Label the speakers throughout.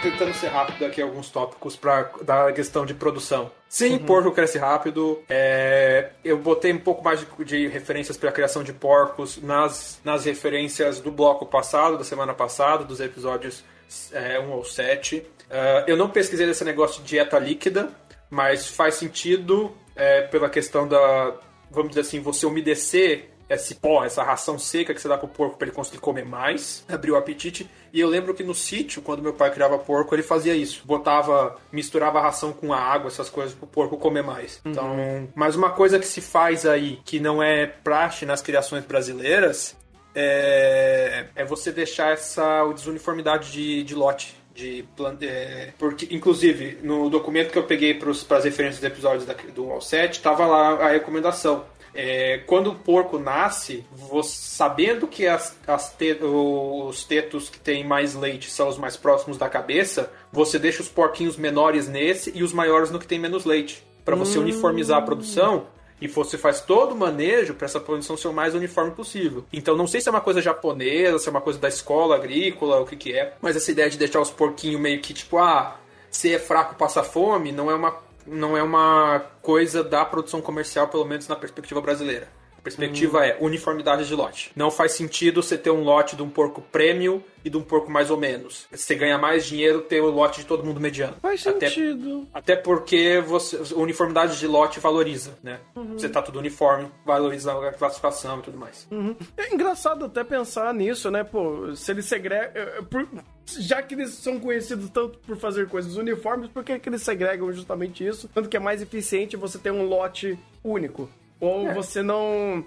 Speaker 1: tentando ser rápido aqui alguns tópicos da questão de produção. Sim, porco cresce rápido. Eu botei um pouco mais de referências para a criação de porcos nas referências do bloco passado, da semana passada, dos episódios 1 ao 7. Eu não pesquisei desse negócio de dieta líquida, mas faz sentido pela questão vamos dizer assim, você umedecer esse pó, essa ração seca que você dá pro porco para ele conseguir comer mais, abrir o apetite. E eu lembro que no sítio, quando meu pai criava porco, ele fazia isso. Misturava a ração com a água, essas coisas, pro porco comer mais. Então, mas uma coisa que se faz aí, que não é praxe nas criações brasileiras, é você deixar essa desuniformidade de lote. Porque, inclusive, no documento que eu peguei para as referências dos episódios do 1 ao 7, tava lá a recomendação. Quando o porco nasce, sabendo que os tetos que têm mais leite são os mais próximos da cabeça, você deixa os porquinhos menores nesse e os maiores no que tem menos leite. Para você uniformizar a produção, e você faz todo o manejo para essa produção ser o mais uniforme possível. Então não sei se é uma coisa japonesa, se é uma coisa da escola agrícola, o que é, mas essa ideia de deixar os porquinhos meio que tipo, se é fraco passa fome, não é uma coisa da produção comercial, pelo menos na perspectiva brasileira. A perspectiva é uniformidade de lote. Não faz sentido você ter um lote de um porco prêmio e de um porco mais ou menos. Você ganha mais dinheiro ter o lote de todo mundo mediano.
Speaker 2: Faz sentido.
Speaker 1: Até porque uniformidade de lote valoriza, né? Você tá tudo uniforme, valoriza a classificação e tudo mais.
Speaker 2: É engraçado até pensar nisso, né? Pô, se eles segregam... Já que eles são conhecidos tanto por fazer coisas uniformes, por que eles segregam justamente isso? Tanto que é mais eficiente você ter um lote único. Ou você não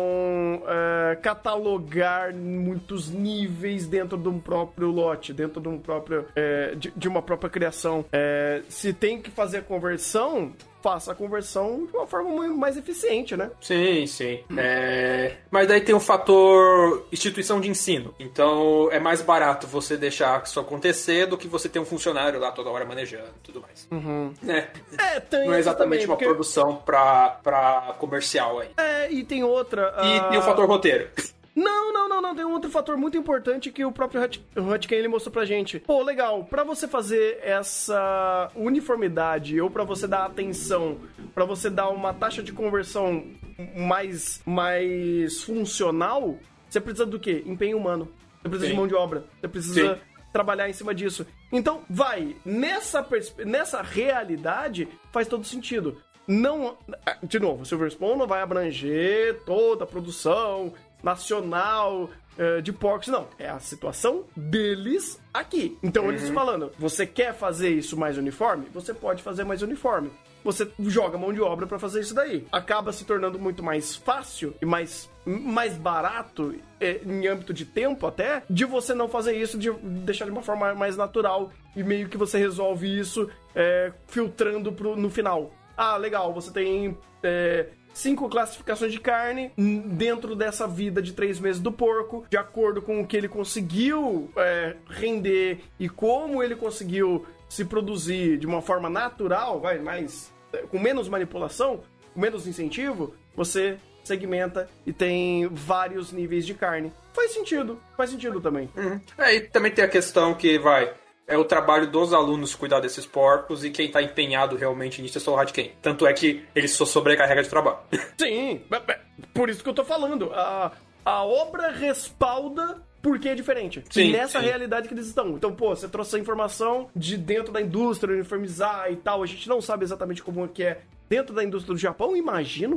Speaker 2: catalogar muitos níveis dentro de um próprio lote, dentro de um próprio de uma própria criação. Se tem que fazer a conversão, faça a conversão de uma forma mais eficiente, né?
Speaker 1: Sim. Mas daí tem o fator instituição de ensino. Então é mais barato você deixar isso acontecer do que você ter um funcionário lá toda hora manejando e tudo mais. Não é exatamente uma produção pra comercial aí.
Speaker 2: E tem outra...
Speaker 1: E tem o fator roteiro.
Speaker 2: Não. Tem um outro fator muito importante que o próprio Hutkin ele mostrou pra gente. Pô, legal. Pra você fazer essa uniformidade ou pra você dar atenção, pra você dar uma taxa de conversão mais funcional, você precisa do quê? Empenho humano. Você precisa de mão de obra. Você precisa trabalhar em cima disso. Então, nessa realidade, faz todo sentido. Não, de novo, o Silver Spoon não vai abranger toda a produção nacional de porcos, não. É a situação deles aqui. Então, eles falando, você quer fazer isso mais uniforme? Você pode fazer mais uniforme. Você joga mão de obra pra fazer isso daí. Acaba se tornando muito mais fácil e mais barato, em âmbito de tempo até, de você não fazer isso, de deixar de uma forma mais natural e meio que você resolve isso filtrando no final. Legal, você tem 5 classificações de carne dentro dessa vida de 3 meses do porco, de acordo com o que ele conseguiu render e como ele conseguiu se produzir de uma forma natural, com menos manipulação, com menos incentivo, você segmenta e tem vários níveis de carne. Faz sentido também.
Speaker 1: E também tem a questão que é o trabalho dos alunos cuidar desses porcos e quem tá empenhado realmente nisso é só o Hutkin. Tanto é que ele só sobrecarrega de trabalho.
Speaker 2: Sim, por isso que eu tô falando. A obra respalda porque é diferente.
Speaker 1: Sim,
Speaker 2: nessa realidade que eles estão. Então, você trouxe a informação de dentro da indústria, uniformizar e tal. A gente não sabe exatamente como é que é dentro da indústria do Japão. Imagino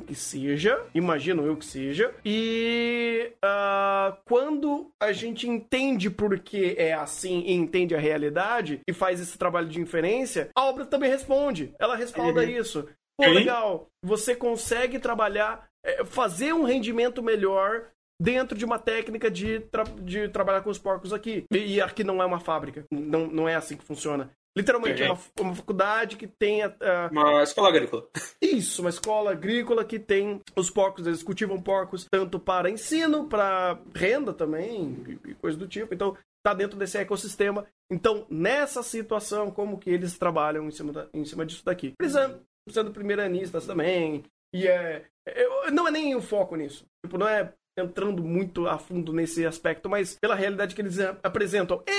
Speaker 2: eu que seja. E quando a gente entende por que é assim e entende a realidade e faz esse trabalho de inferência, a obra também responde. Ela respalda isso. Pô, legal. Você consegue trabalhar, fazer um rendimento melhor dentro de uma técnica de trabalhar com os porcos aqui. E aqui não é uma fábrica. Não é assim que funciona. Literalmente, é uma faculdade que tem...
Speaker 1: uma escola agrícola.
Speaker 2: Isso, uma escola agrícola que tem os porcos. Eles cultivam porcos tanto para ensino, para renda também, e coisa do tipo. Então, tá dentro desse ecossistema. Então, nessa situação, como que eles trabalham em cima disso daqui? Eles sendo primeiranistas também. E não é nem o foco nisso. Tipo, não é entrando muito a fundo nesse aspecto, mas pela realidade que eles apresentam. E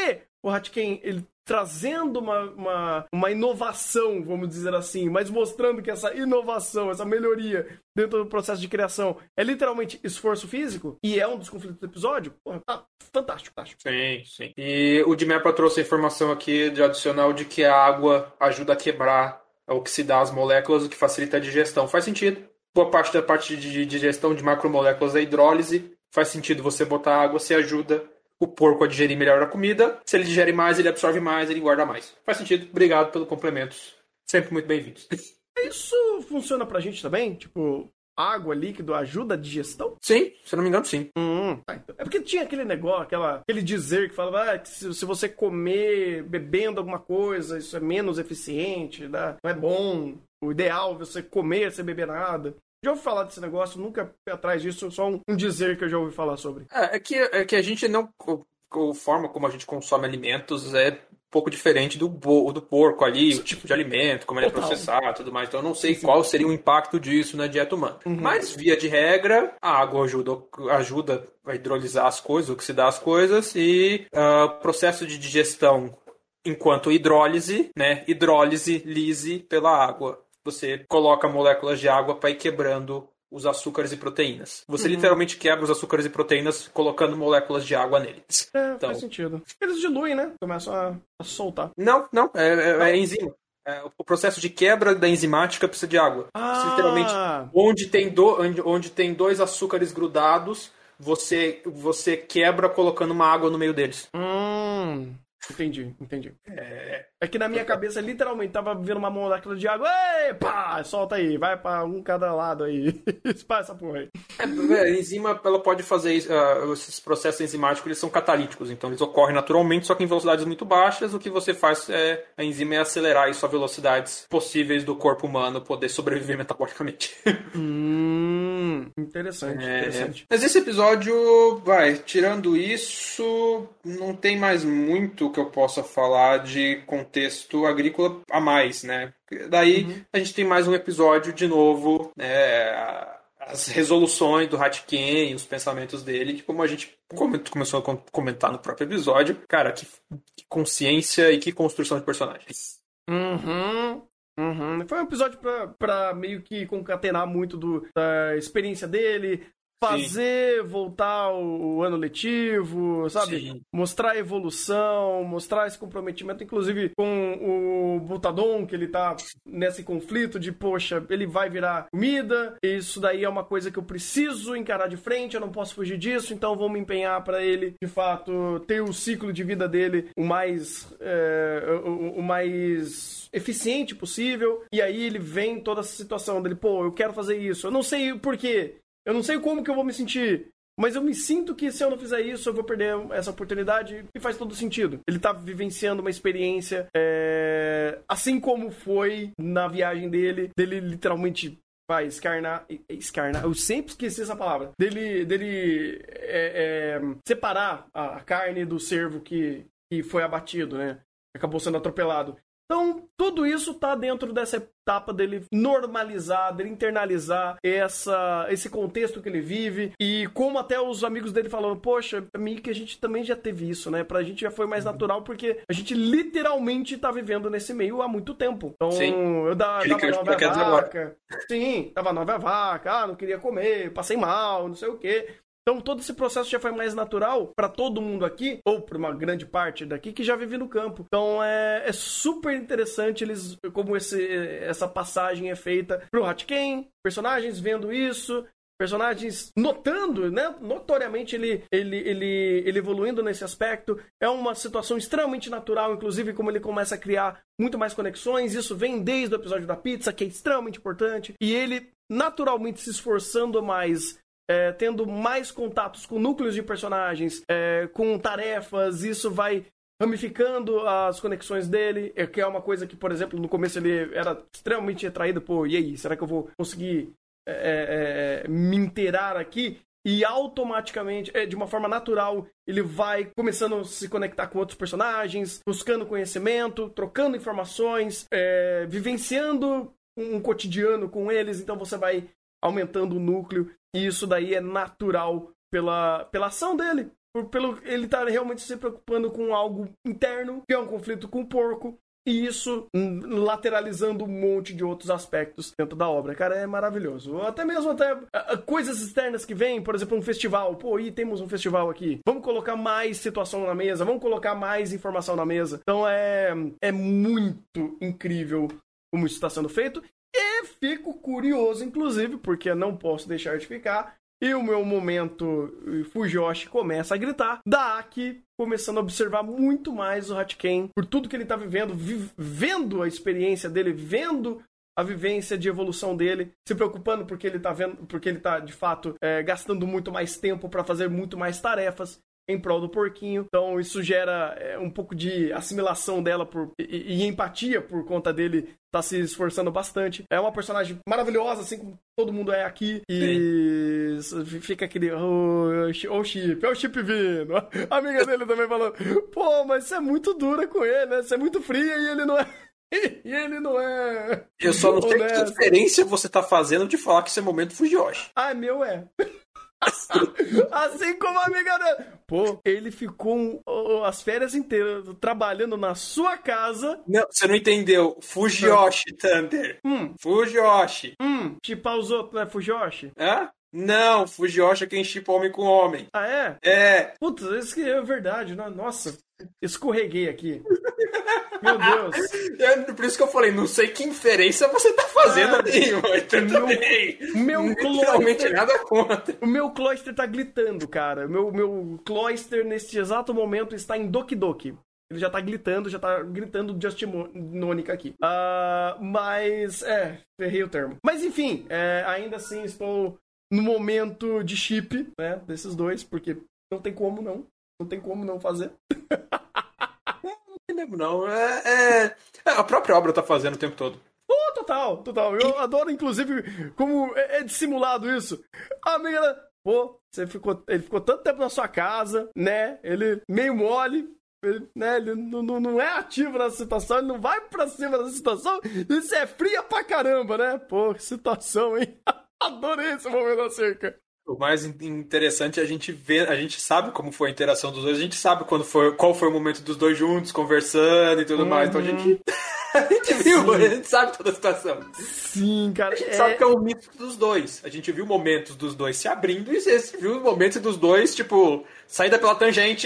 Speaker 2: o Hatken, ele trazendo uma inovação, vamos dizer assim, mas mostrando que essa inovação, essa melhoria dentro do processo de criação é literalmente esforço físico, e é um dos conflitos do episódio, porra, tá fantástico, fantástico.
Speaker 1: Sim, sim. E o Dimepa trouxe a informação aqui de adicional de que a água ajuda a quebrar, a oxidar as moléculas, o que facilita a digestão. Faz sentido. Boa parte da parte de digestão de macromoléculas é hidrólise. Faz sentido você botar água, você ajuda o porco a digerir melhor a comida. Se ele digere mais, ele absorve mais, ele guarda mais. Faz sentido. Obrigado pelo complementos. Sempre muito bem-vindos.
Speaker 2: Isso funciona pra gente também? Tipo, água, líquido, ajuda a digestão?
Speaker 1: Sim, se eu não me engano, sim.
Speaker 2: Então. É porque tinha aquele negócio, aquele dizer que falava que se você comer bebendo alguma coisa, isso é menos eficiente, né? Não é bom. O ideal é você comer sem beber nada. Já ouvi falar desse negócio, nunca fui atrás disso, só um dizer que eu já ouvi falar sobre.
Speaker 1: É que a gente não... A forma como a gente consome alimentos é um pouco diferente do porco ali, o tipo de alimento, como ele é processado e tudo mais. Então eu não sei qual seria o impacto disso na dieta humana. Mas, via de regra, a água ajuda a hidrolisar as coisas, oxidar as coisas, e o processo de digestão enquanto hidrólise, né? Hidrólise, lise pela água. Você coloca moléculas de água para ir quebrando os açúcares e proteínas. Você literalmente quebra os açúcares e proteínas colocando moléculas de água neles.
Speaker 2: Então, faz sentido. Eles diluem, né? Começam a soltar.
Speaker 1: Não. É enzima. O processo de quebra da enzimática precisa de água. Você, literalmente, onde tem dois açúcares grudados, você quebra colocando uma água no meio deles.
Speaker 2: Entendi. É que na minha cabeça, literalmente, tava vendo uma molécula de água. Ei, pá, solta aí, vai pra cada lado aí. Espalha essa porra aí.
Speaker 1: A enzima, ela pode fazer isso. Esses processos enzimáticos, eles são catalíticos, então eles ocorrem naturalmente, só que em velocidades muito baixas. O que você faz a enzima é acelerar isso a velocidades possíveis do corpo humano poder sobreviver metabolicamente.
Speaker 2: Interessante.
Speaker 1: Mas esse episódio, tirando isso, não tem mais muito que eu possa falar de contexto agrícola a mais, né? Daí a gente tem mais um episódio de novo, as resoluções do Hatken, os pensamentos dele, que como a gente começou a comentar no próprio episódio, cara, que consciência e que construção de personagens.
Speaker 2: Foi um episódio pra meio que concatenar muito da experiência dele, fazer voltar o ano letivo, sabe?
Speaker 1: Sim.
Speaker 2: Mostrar a evolução, mostrar esse comprometimento, inclusive com o Butadon, que ele tá nesse conflito de, poxa, ele vai virar comida, isso daí é uma coisa que eu preciso encarar de frente, eu não posso fugir disso, então vou me empenhar pra ele, de fato, ter o ciclo de vida dele o mais eficiente possível, e aí ele vem toda essa situação dele, eu quero fazer isso, eu não sei por quê, eu não sei como que eu vou me sentir, mas eu me sinto que se eu não fizer isso, eu vou perder essa oportunidade, e faz todo sentido. Ele tá vivenciando uma experiência, assim como foi na viagem dele literalmente vai escarnar, eu sempre esqueci essa palavra, dele separar a carne do cervo que foi abatido, né? Acabou sendo atropelado. Então, tudo isso tá dentro dessa etapa dele normalizar, dele internalizar esse contexto que ele vive. E como até os amigos dele falaram, poxa, meio que a gente também já teve isso, né? Pra gente já foi mais natural, porque a gente literalmente tá vivendo nesse meio há muito tempo. Então, eu dava nova vaca. Sim, dava nova vaca, não queria comer, passei mal, não sei o quê. Então, todo esse processo já foi mais natural para todo mundo aqui, ou para uma grande parte daqui, que já vive no campo. Então, é super interessante como essa passagem é feita pro Hatken, personagens vendo isso, personagens notando, né? Notoriamente ele evoluindo nesse aspecto. É uma situação extremamente natural, inclusive como ele começa a criar muito mais conexões. Isso vem desde o episódio da pizza, que é extremamente importante. E ele naturalmente se esforçando mais, tendo mais contatos com núcleos de personagens, com tarefas, isso vai ramificando as conexões dele, que é uma coisa que, por exemplo, no começo ele era extremamente retraído, e aí, será que eu vou conseguir me inteirar aqui? E automaticamente, de uma forma natural, ele vai começando a se conectar com outros personagens, buscando conhecimento, trocando informações, vivenciando um cotidiano com eles, então você vai aumentando o núcleo, e isso daí é natural pela ação dele. pelo ele tá realmente se preocupando com algo interno, que é um conflito com o porco, e isso lateralizando um monte de outros aspectos dentro da obra. Cara, é maravilhoso. Até mesmo coisas externas que vêm, por exemplo, um festival. Pô, temos um festival aqui. Vamos colocar mais situação na mesa, vamos colocar mais informação na mesa. Então é muito incrível como isso está sendo feito. E fico curioso, inclusive, porque não posso deixar de ficar. E o meu momento Fujoshi começa a gritar. Da Aki começando a observar muito mais o Hatiken por tudo que ele tá vivendo, vendo a experiência dele, vendo a vivência de evolução dele, se preocupando porque ele tá de fato gastando muito mais tempo para fazer muito mais tarefas em prol do porquinho. Então isso gera um pouco de assimilação dela e empatia por conta dele tá se esforçando bastante. É uma personagem maravilhosa, assim como todo mundo é aqui. E fica aquele... o Chip vindo. A amiga dele também falando, pô, mas você é muito dura com ele, né? Você é muito fria e ele não é... E ele não é...
Speaker 1: Eu só não sei que diferença você tá fazendo de falar que esse é momento Fujoshi.
Speaker 2: Ah, meu é... Assim como a amiga dele. Pô, ele ficou as férias inteiras trabalhando na sua casa.
Speaker 1: Não, você não entendeu. Fujoshi, Thunder. Fujoshi.
Speaker 2: Chipar os outros, não é Fujoshi?
Speaker 1: Hã? Não, Fujoshi é quem chipa homem com homem.
Speaker 2: Ah, é?
Speaker 1: É.
Speaker 2: Putz, isso que é verdade, né? Nossa, escorreguei aqui. Meu Deus.
Speaker 1: Por isso que eu falei, não sei que inferência você tá fazendo ali, mas tudo bem. Realmente nada contra.
Speaker 2: O meu Cloyster tá glitando, cara. Meu Cloyster, neste exato momento, está em Doki Doki. Ele já tá gritando Justimônica aqui. Mas, ferrei o termo. Mas, enfim, ainda assim estou no momento de chip, né, desses dois, porque não tem como não fazer.
Speaker 1: Não, a própria obra tá fazendo o tempo todo.
Speaker 2: Total. Eu adoro, inclusive, como é dissimulado isso. A amiga, pô, ele ficou tanto tempo na sua casa, né? Ele meio mole, ele não é ativo nessa situação, ele não vai pra cima dessa situação, isso é fria pra caramba, né? Pô, que situação, hein? Adorei esse momento da cerca.
Speaker 1: O mais interessante é a gente sabe como foi a interação dos dois, a gente sabe qual foi o momento dos dois juntos, conversando e tudo mais, então a gente viu, a gente sabe toda a situação.
Speaker 2: Sim, cara.
Speaker 1: A gente sabe que é o mito dos dois, a gente viu momentos dos dois se abrindo e você viu momentos dos dois, tipo, saída pela tangente.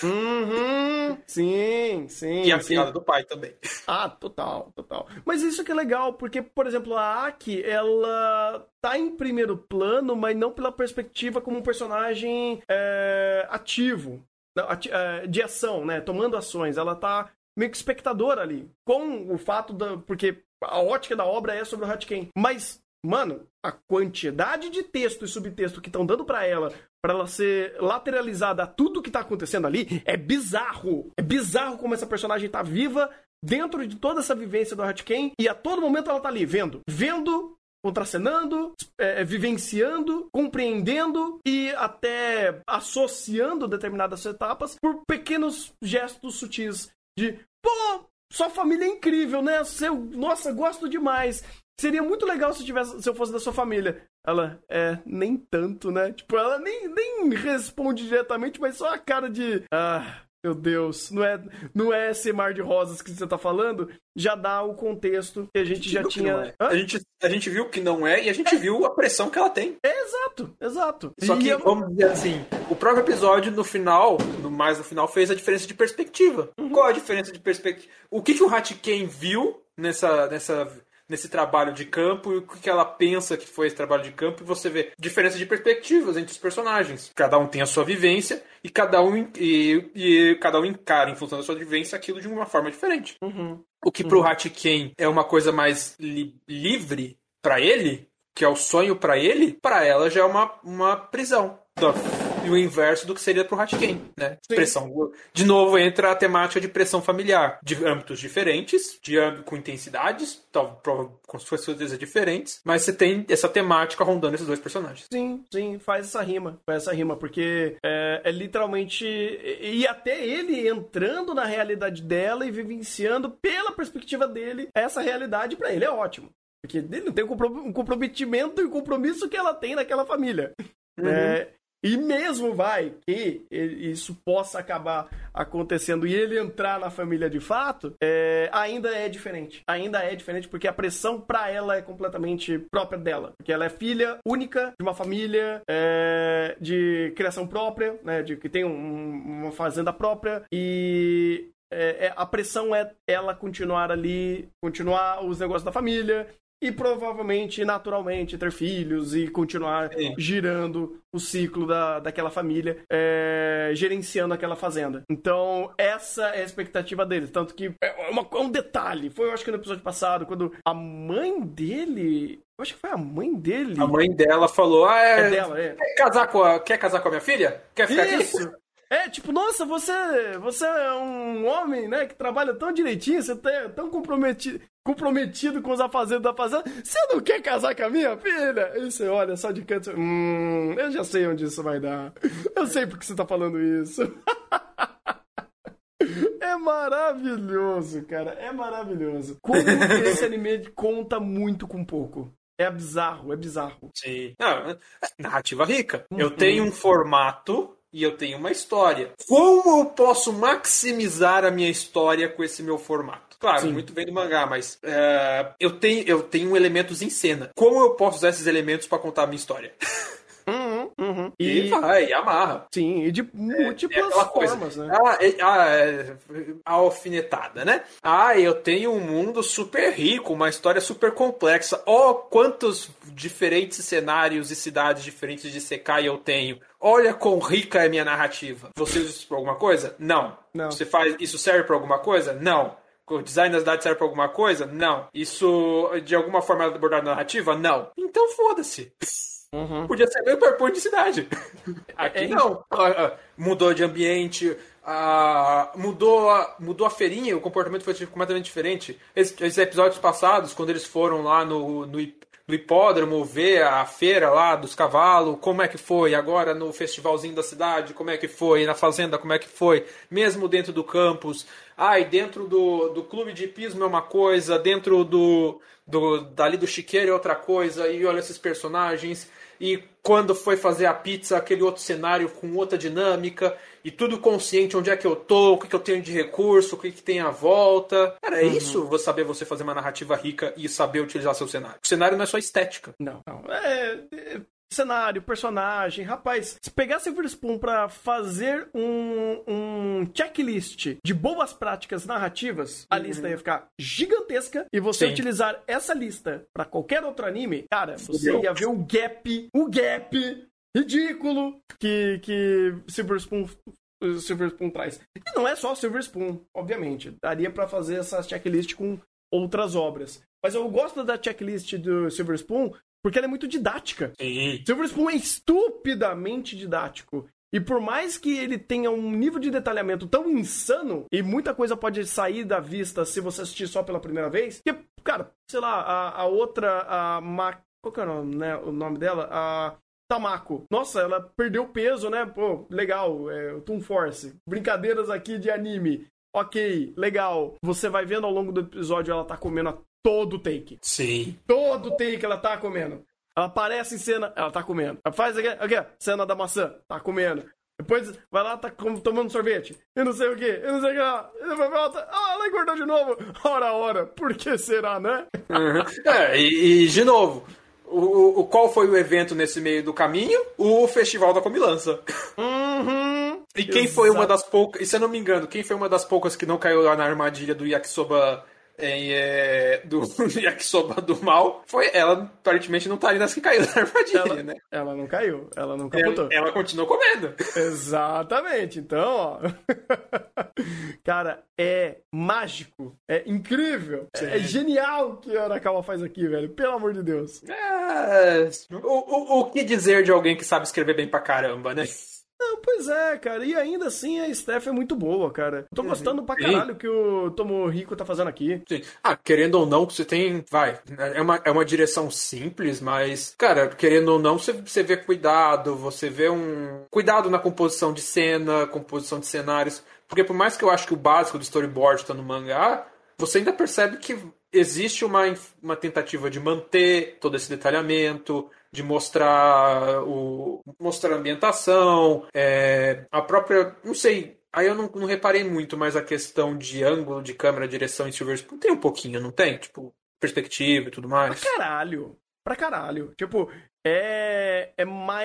Speaker 2: Sim.
Speaker 1: E a piada do pai também.
Speaker 2: Ah, total. Mas isso que é legal, porque, por exemplo, a Aki, ela tá em primeiro plano, mas não pela perspectiva como um personagem ativo, de ação, né? Tomando ações. Ela tá meio que espectadora ali, com o fato porque a ótica da obra é sobre o Hatiken. Mas, mano, a quantidade de texto e subtexto que estão dando pra ela ser lateralizada a tudo que tá acontecendo ali, é bizarro. É bizarro como essa personagem tá viva dentro de toda essa vivência do Hatiken, e a todo momento ela tá ali, vendo, contracenando, vivenciando, compreendendo e até associando determinadas etapas por pequenos gestos sutis de, pô, sua família é incrível, né? Nossa, gosto demais. Seria muito legal se eu fosse da sua família. Ela, nem tanto, né? Tipo, ela nem responde diretamente, mas só a cara de... Meu Deus, não é esse mar de rosas que você tá falando, já dá o contexto que a gente já tinha...
Speaker 1: A gente viu que não é e a gente viu a pressão que ela tem.
Speaker 2: Exato.
Speaker 1: Só que, vamos dizer assim, o próprio episódio no final, fez a diferença de perspectiva. Qual a diferença de perspectiva? O que o Hatiken viu nesse trabalho de campo e o que ela pensa que foi esse trabalho de campo, e você vê diferença de perspectivas entre os personagens. Cada um tem a sua vivência e cada um encara, em função da sua vivência, aquilo de uma forma diferente. O que pro Hatiken é uma coisa mais livre pra ele, que é o sonho pra ele, pra ela já é uma prisão. E o inverso do que seria pro Hatiken, né? Pressão. De novo, entra a temática de pressão familiar, de âmbitos diferentes, com intensidades, com suas certezas diferentes, mas você tem essa temática rondando esses dois personagens.
Speaker 2: Sim, faz essa rima, porque é literalmente... E até ele entrando na realidade dela e vivenciando pela perspectiva dele essa realidade, pra ele é ótimo. Porque ele não tem um comprometimento e o compromisso que ela tem naquela família. E mesmo que isso possa acabar acontecendo e ele entrar na família de fato, ainda é diferente. Ainda é diferente porque a pressão pra ela é completamente própria dela. Porque ela é filha única de uma família de criação própria, né? Que tem uma fazenda própria e... a pressão é ela continuar ali, continuar os negócios da família e provavelmente, naturalmente, ter filhos e continuar girando o ciclo daquela família, gerenciando aquela fazenda. Então, essa é a expectativa deles. Tanto que é um detalhe. Foi, eu acho que no episódio passado, quando a mãe dele... Eu acho que foi a mãe dele.
Speaker 1: A mãe dela falou,
Speaker 2: dela,
Speaker 1: quer casar com a minha filha? Quer ficar aqui?
Speaker 2: Tipo, nossa, você é um homem, né, que trabalha tão direitinho, você é tão comprometido com os afazeres da fazenda, você não quer casar com a minha filha? E você olha só de canto, eu já sei onde isso vai dar. Eu sei porque você tá falando isso. É maravilhoso, cara, é maravilhoso. Como esse anime conta muito com pouco. É bizarro.
Speaker 1: Sim. Narrativa rica. Eu tenho um formato... E eu tenho uma história. Como eu posso maximizar a minha história com esse meu formato? Claro, sim, muito bem do mangá, mas eu tenho elementos em cena. Como eu posso usar esses elementos para contar a minha história? E vai, amarra.
Speaker 2: Sim, e de múltiplas formas, né?
Speaker 1: A alfinetada, né? Eu tenho um mundo super rico, uma história super complexa. Quantos diferentes cenários e cidades diferentes de Sekai eu tenho. Olha quão rica é a minha narrativa. Você usa isso pra alguma coisa? Não. Isso serve pra alguma coisa? Não. O design da cidade serve pra alguma coisa? Não. Isso, de alguma forma, abordar narrativa? Não. Então foda-se. Podia ser meu PowerPoint de cidade. Aqui não. Mudou de ambiente, mudou a feirinha, o comportamento foi completamente diferente. Esses episódios passados, quando eles foram lá no hipódromo ver a feira lá dos cavalos, como é que foi? Agora no festivalzinho da cidade, como é que foi? Na fazenda, como é que foi? Mesmo dentro do campus. E dentro do clube de hipismo é uma coisa, dentro dali do chiqueiro é outra coisa, e olha esses personagens... E quando foi fazer a pizza, aquele outro cenário com outra dinâmica, e tudo consciente onde é que eu tô, o que eu tenho de recurso, o que tem à volta. Cara, é isso saber você fazer uma narrativa rica e saber utilizar seu cenário. O cenário não é só estética.
Speaker 2: Não. Cenário, personagem, rapaz, se pegar Silver Spoon pra fazer um checklist de boas práticas narrativas, a lista ia ficar gigantesca e você utilizar essa lista pra qualquer outro anime, cara, você ia ver o gap ridículo que Silver Spoon traz. E não é só Silver Spoon, obviamente. Daria pra fazer essa checklist com outras obras. Mas eu gosto da checklist do Silver Spoon porque ela é muito didática.
Speaker 1: Sim.
Speaker 2: Silver Spoon é estupidamente didático. E por mais que ele tenha um nível de detalhamento tão insano, e muita coisa pode sair da vista se você assistir só pela primeira vez, que, cara, sei lá, a outra, qual que é o nome dela? A Tamako. Nossa, ela perdeu peso, né? Pô, legal, o Toon Force. Brincadeiras aqui de anime. Ok, legal. Você vai vendo ao longo do episódio ela tá comendo todo take.
Speaker 1: Sim.
Speaker 2: Todo take ela tá comendo. Ela aparece em cena, ela tá comendo. Ela faz aqui, cena da maçã, tá comendo. Depois vai lá, tá tomando sorvete. Eu não sei o que lá. Volta, ela engordou de novo. Ora, por que será, né?
Speaker 1: E de novo, qual foi o evento nesse meio do caminho? O Festival da Comilança. E quem foi uma das poucas, e se eu não me engano, quem foi uma das poucas que não caiu lá na armadilha do yakisoba do yakisoba do mal? Foi ela, aparentemente não tá ali nas que caiu na armadilha, né?
Speaker 2: Ela não caiu, ela não capotou.
Speaker 1: Ela continuou comendo.
Speaker 2: Exatamente, então, ó. Cara, é mágico, é incrível, é genial o que a Arakawa faz aqui, velho, pelo amor de Deus.
Speaker 1: O que dizer de alguém que sabe escrever bem pra caramba, né?
Speaker 2: Não, pois é, cara. E ainda assim a Steph é muito boa, cara. Eu tô gostando pra caralho que o Tomohiko tá fazendo aqui.
Speaker 1: Sim. Querendo ou não, você tem... É uma direção simples, mas... Cara, querendo ou não, você vê cuidado, você vê cuidado na composição de cena, composição de cenários. Porque por mais que eu acho que o básico do storyboard tá no mangá, você ainda percebe que existe uma tentativa de manter todo esse detalhamento, de mostrar a ambientação, a própria... Não sei, aí eu não reparei muito, mas a questão de ângulo de câmera, direção em Silver Spoon tem um pouquinho, não tem? Tipo, perspectiva e tudo mais.
Speaker 2: Pra caralho. Tipo, é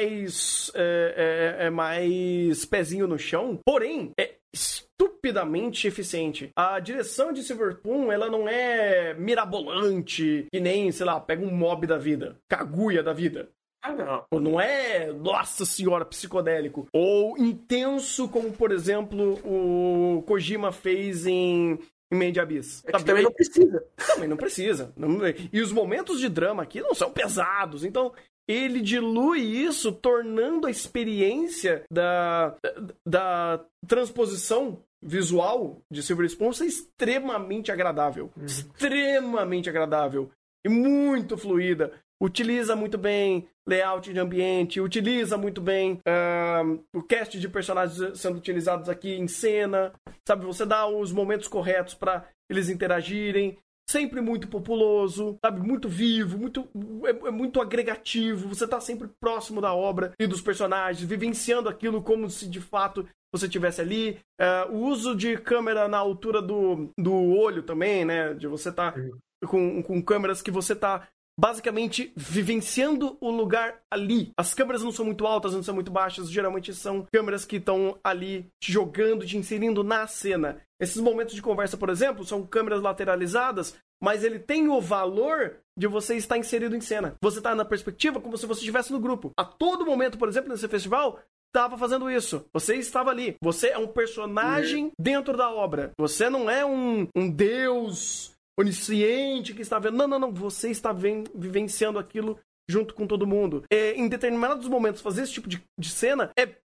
Speaker 2: mais pezinho no chão, porém, é estupidamente eficiente. A direção de Silver Spoon, ela não é mirabolante, que nem, sei lá, pega um Mob da vida, Kaguya da vida.
Speaker 1: Não.
Speaker 2: Não é, nossa senhora, psicodélico. Ou intenso, como, por exemplo, o Kojima fez em Made Abyss.
Speaker 1: Também não precisa.
Speaker 2: Também não precisa. E os momentos de drama aqui não são pesados. Então, ele dilui isso, tornando a experiência da transposição visual de Silver Spoon ser extremamente agradável. Extremamente agradável. E muito fluida. Utiliza muito bem layout de ambiente, utiliza muito bem o cast de personagens sendo utilizados aqui em cena, sabe? Você dá os momentos corretos para eles interagirem, sempre muito populoso, sabe? Muito vivo, muito agregativo, você tá sempre próximo da obra e dos personagens, vivenciando aquilo como se de fato você estivesse ali. O uso de câmera na altura do olho também, né? De você tá com câmeras que você tá basicamente vivenciando o lugar ali. As câmeras não são muito altas, não são muito baixas, geralmente são câmeras que estão ali te jogando, te inserindo na cena. Esses momentos de conversa, por exemplo, são câmeras lateralizadas, mas ele tem o valor de você estar inserido em cena. Você está na perspectiva como se você estivesse no grupo. A todo momento, por exemplo, nesse festival, estava fazendo isso. Você estava ali. Você é um personagem dentro da obra. Você não é um deus onisciente que está vendo. Não. Você está vivenciando aquilo junto com todo mundo. Em determinados momentos, fazer esse tipo de cena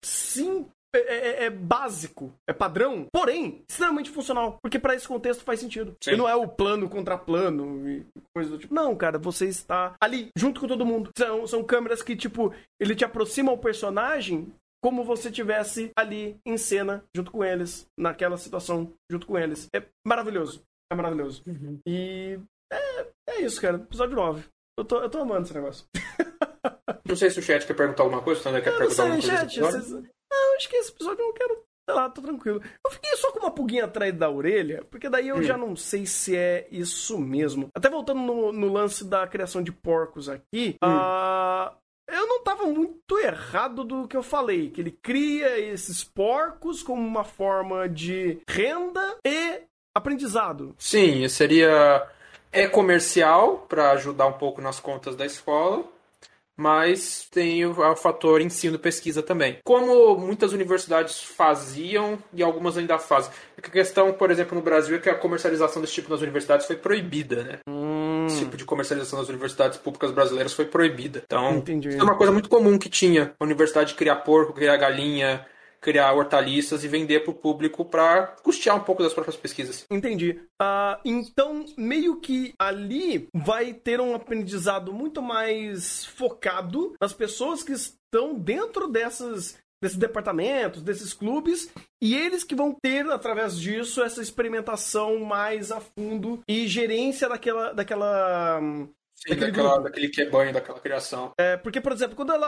Speaker 2: é básico, é padrão, porém, extremamente funcional, porque para esse contexto faz sentido. Sim. E não é o plano contra plano e coisa do tipo. Não, cara, você está ali, junto com todo mundo. São câmeras que, tipo, ele te aproxima ao personagem como você estivesse ali em cena, junto com eles, naquela situação, junto com eles. É maravilhoso. É maravilhoso. E é isso, cara. Episódio 9. Eu tô amando esse negócio.
Speaker 1: Não sei se o chat quer perguntar alguma coisa, se o André quer perguntar alguma coisa.
Speaker 2: Não, acho que esse episódio eu não quero. Sei lá, tô tranquilo. Eu fiquei só com uma pulguinha atrás da orelha, porque daí eu já não sei se é isso mesmo. Até voltando no lance da criação de porcos aqui, eu não tava muito errado do que eu falei, que ele cria esses porcos como uma forma de renda e aprendizado.
Speaker 1: Sim, comercial para ajudar um pouco nas contas da escola, mas tem o fator ensino-pesquisa também. Como muitas universidades faziam e algumas ainda fazem. A questão, por exemplo, no Brasil é que a comercialização desse tipo nas universidades foi proibida, né? Esse tipo de comercialização nas universidades públicas brasileiras foi proibida. Então,
Speaker 2: entendi.
Speaker 1: Isso é uma coisa muito comum que tinha. A universidade criar porco, criar galinha, criar hortaliças e vender para o público para custear um pouco das próprias pesquisas.
Speaker 2: Entendi. Então, meio que ali vai ter um aprendizado muito mais focado nas pessoas que estão dentro desses departamentos, desses clubes, e eles que vão ter, através disso, essa experimentação mais a fundo e gerência daquela
Speaker 1: Sim, daquele que é banho, daquela criação.
Speaker 2: Porque, por exemplo, quando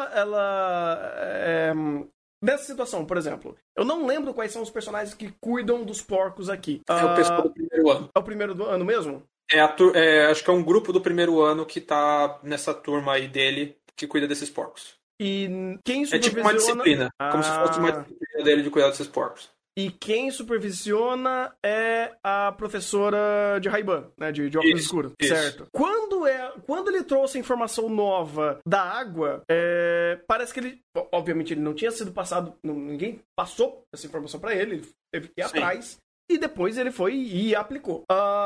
Speaker 2: nessa situação, por exemplo, eu não lembro quais são os personagens que cuidam dos porcos aqui.
Speaker 1: É o pessoal do primeiro ano.
Speaker 2: É o primeiro ano mesmo?
Speaker 1: Acho que é um grupo do primeiro ano que tá nessa turma aí dele que cuida desses porcos.
Speaker 2: E quem supervisiona...
Speaker 1: É tipo uma disciplina. Como se fosse uma disciplina dele de cuidar desses porcos.
Speaker 2: E quem supervisiona é a professora de Ray-Ban, né? De óculos escuros. Certo. Quando ele trouxe a informação nova da água, parece que ele... Obviamente ele não tinha sido passado... Ninguém passou essa informação pra ele. Ele teve que ir atrás. E depois ele foi e aplicou.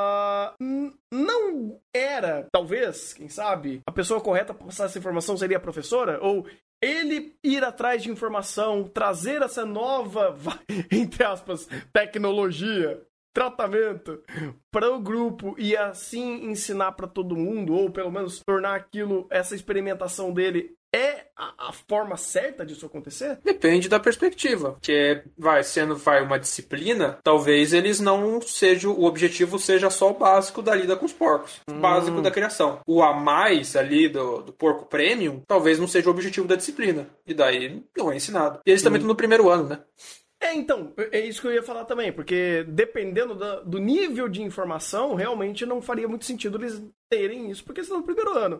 Speaker 2: Não era, talvez, quem sabe, a pessoa correta para passar essa informação seria a professora? Ou ele ir atrás de informação, trazer essa nova, entre aspas, tecnologia, tratamento para o grupo e assim ensinar para todo mundo, ou pelo menos tornar essa experimentação dele a forma certa disso acontecer?
Speaker 1: Depende da perspectiva. Porque sendo uma disciplina, talvez eles não sejam. O objetivo seja só o básico da lida com os porcos. O básico da criação. O a mais ali do porco premium, talvez não seja o objetivo da disciplina. E daí não é ensinado. E eles também estão no primeiro ano, né?
Speaker 2: Então, é isso que eu ia falar também, porque dependendo do nível de informação, realmente não faria muito sentido eles terem isso, porque estão no primeiro ano.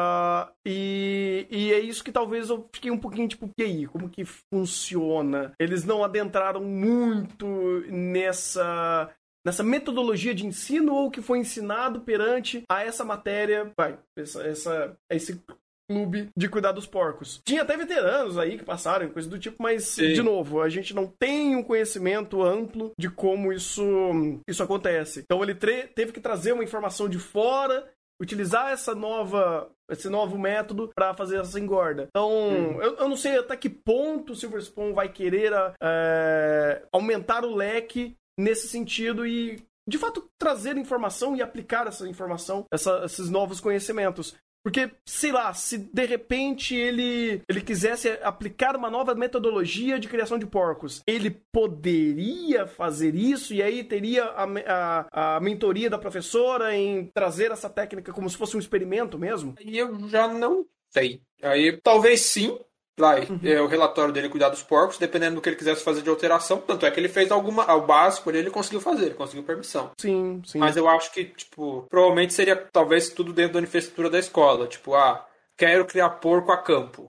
Speaker 2: E é isso que talvez eu fiquei um pouquinho tipo, e aí, como que funciona? Eles não adentraram muito nessa metodologia de ensino ou que foi ensinado perante a essa matéria, esse clube de cuidar dos porcos. Tinha até veteranos aí que passaram, coisa do tipo, mas, sim, de novo, a gente não tem um conhecimento amplo de como isso acontece. Então ele teve que trazer uma informação de fora, utilizar esse novo método para fazer essa engorda. Então, eu não sei até que ponto o Silver Spoon vai querer aumentar o leque nesse sentido e, de fato, trazer informação e aplicar essa informação, esses novos conhecimentos. Porque, sei lá, se de repente ele quisesse aplicar uma nova metodologia de criação de porcos, ele poderia fazer isso e aí teria a mentoria da professora em trazer essa técnica como se fosse um experimento mesmo?
Speaker 1: E eu já não sei. Aí talvez sim. O relatório dele cuidar dos porcos, dependendo do que ele quisesse fazer de alteração. Tanto é que ele fez o básico ali, ele conseguiu fazer, ele conseguiu permissão.
Speaker 2: Sim, sim.
Speaker 1: Mas eu acho que, provavelmente seria talvez tudo dentro da infraestrutura da escola. Quero criar porco a campo.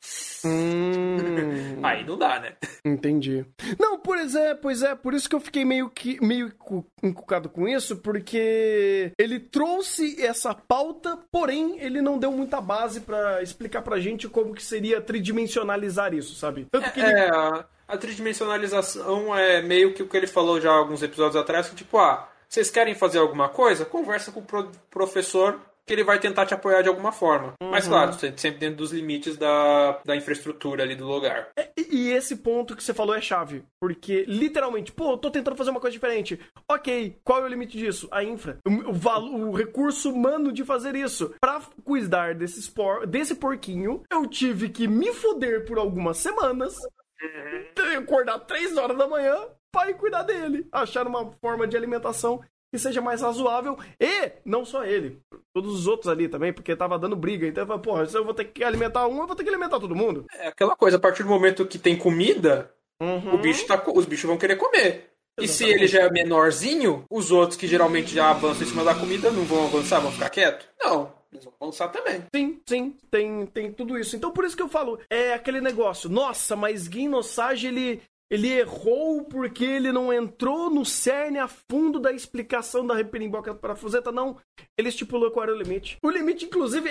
Speaker 1: Aí não dá, né?
Speaker 2: Entendi. Não, pois é, por isso que eu fiquei meio encucado com isso, porque ele trouxe essa pauta, porém ele não deu muita base pra explicar pra gente como que seria tridimensionalizar isso, sabe? Tanto que
Speaker 1: a tridimensionalização é meio que o que ele falou já alguns episódios atrás, que vocês querem fazer alguma coisa? Conversa com o professor, que ele vai tentar te apoiar de alguma forma. Mas, claro, sempre dentro dos limites da infraestrutura ali do lugar.
Speaker 2: E esse ponto que você falou é chave. Porque, literalmente, eu tô tentando fazer uma coisa diferente. Ok, qual é o limite disso? A infra. O recurso humano de fazer isso. Pra cuidar desse porquinho, eu tive que me foder por algumas semanas, acordar 3 horas da manhã para ir cuidar dele. Achar uma forma de alimentação que seja mais razoável, e não só ele, todos os outros ali também, porque tava dando briga, então eu falei, se eu vou ter que alimentar eu vou ter que alimentar todo mundo.
Speaker 1: É aquela coisa, a partir do momento que tem comida, os bichos vão querer comer. Exatamente. E se ele já é menorzinho, os outros que geralmente já avançam em cima da comida não vão avançar, vão ficar quietos? Não, eles vão avançar também.
Speaker 2: Sim, tem tudo isso. Então por isso que eu falo, é aquele negócio, nossa, mas Guinosage, ele errou porque ele não entrou no cerne a fundo da explicação da reperimboca parafuseta. Não, ele estipulou qual era o limite. O limite, inclusive,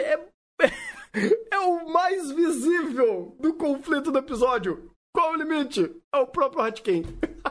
Speaker 2: é o mais visível do conflito do episódio. Qual é o limite? É o próprio Hatken.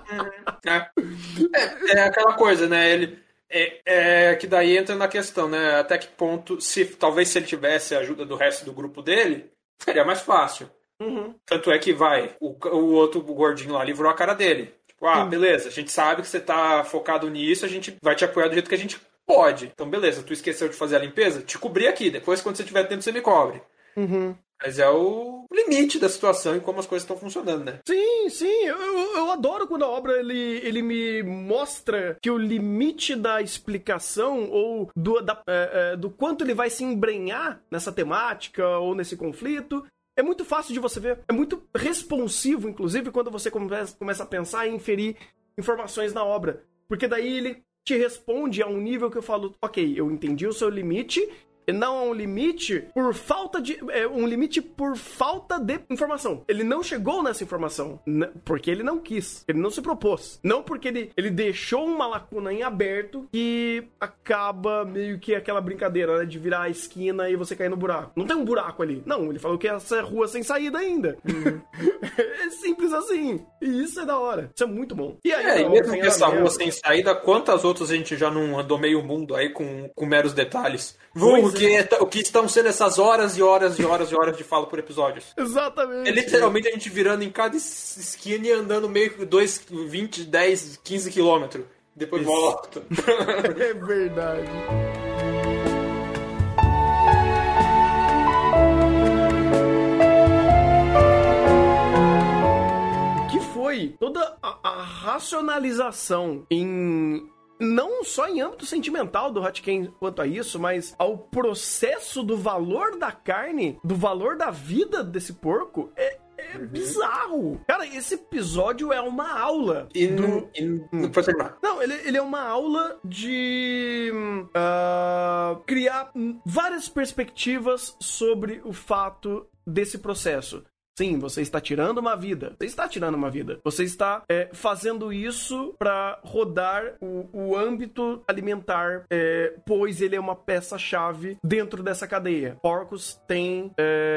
Speaker 1: É aquela coisa, né? Ele... que daí entra na questão, né? Até que ponto, talvez se ele tivesse a ajuda do resto do grupo dele, seria mais fácil. Tanto é que o outro gordinho lá livrou a cara dele. Beleza, a gente sabe que você tá focado nisso, a gente vai te apoiar do jeito que a gente pode. Então, beleza, tu esqueceu de fazer a limpeza? Te cobri aqui, depois quando você tiver tempo você me cobre. Mas é o limite da situação e como as coisas estão funcionando, né?
Speaker 2: Sim, eu adoro quando a obra ele me mostra que o limite da explicação ou do quanto ele vai se embrenhar nessa temática ou nesse conflito. É muito fácil de você ver. É muito responsivo, inclusive, quando você começa a pensar e inferir informações na obra. Porque daí ele te responde a um nível que eu falo, ok, eu entendi o seu limite, e não é um limite por falta de... É um limite por falta de informação. Ele não chegou nessa informação porque ele não quis. Ele não se propôs. Não porque ele deixou uma lacuna em aberto que acaba meio que aquela brincadeira, né? De virar a esquina e você cair no buraco. Não tem um buraco ali. Não, ele falou que essa é rua sem saída ainda. É simples assim. E isso é da hora. Isso é muito bom. E aí,
Speaker 1: e mesmo que essa rua sem saída, quantas outras a gente já não andou meio mundo aí com meros detalhes? O que estão sendo essas horas e horas e horas e horas de fala por episódios.
Speaker 2: Exatamente.
Speaker 1: É literalmente a gente virando em cada esquina e andando meio que 20, 10, 15 quilômetros. Depois volta.
Speaker 2: É verdade. a racionalização não só em âmbito sentimental do Hatken quanto a isso, mas ao processo do valor da carne, do valor da vida desse porco, é bizarro. Cara, esse episódio é uma aula.
Speaker 1: Não pode terminar.
Speaker 2: Não, ele é uma aula de criar várias perspectivas sobre o fato desse processo. Sim, você está tirando uma vida. Você está tirando uma vida. Você está fazendo isso para rodar o âmbito alimentar, pois ele é uma peça-chave dentro dessa cadeia. Porcos têm...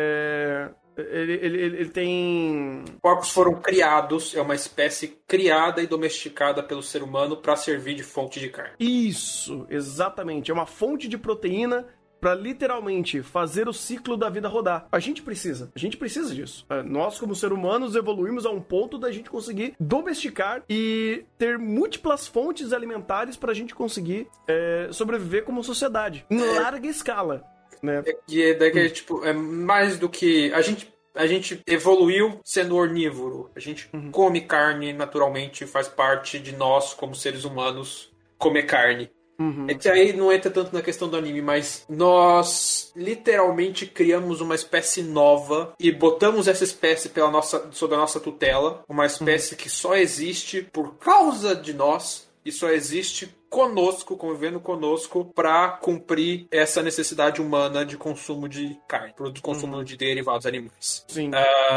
Speaker 2: Ele tem...
Speaker 1: Porcos foram criados, é uma espécie criada e domesticada pelo ser humano para servir de fonte de carne.
Speaker 2: Isso, exatamente. É uma fonte de proteína para literalmente fazer o ciclo da vida rodar. A gente precisa disso. Nós, como seres humanos, evoluímos a um ponto da gente conseguir domesticar e ter múltiplas fontes alimentares para a gente conseguir sobreviver como sociedade, em larga escala. Né?
Speaker 1: É mais do que... A gente evoluiu sendo ornívoro. A gente come carne naturalmente, faz parte de nós, como seres humanos, comer carne. É que aí não entra tanto na questão do anime, mas nós literalmente criamos uma espécie nova e botamos essa espécie sob a nossa tutela, uma espécie que só existe por causa de nós e só existe conosco, convivendo conosco, para cumprir essa necessidade humana de consumo de carne, de consumo de derivados animais.
Speaker 2: Sim.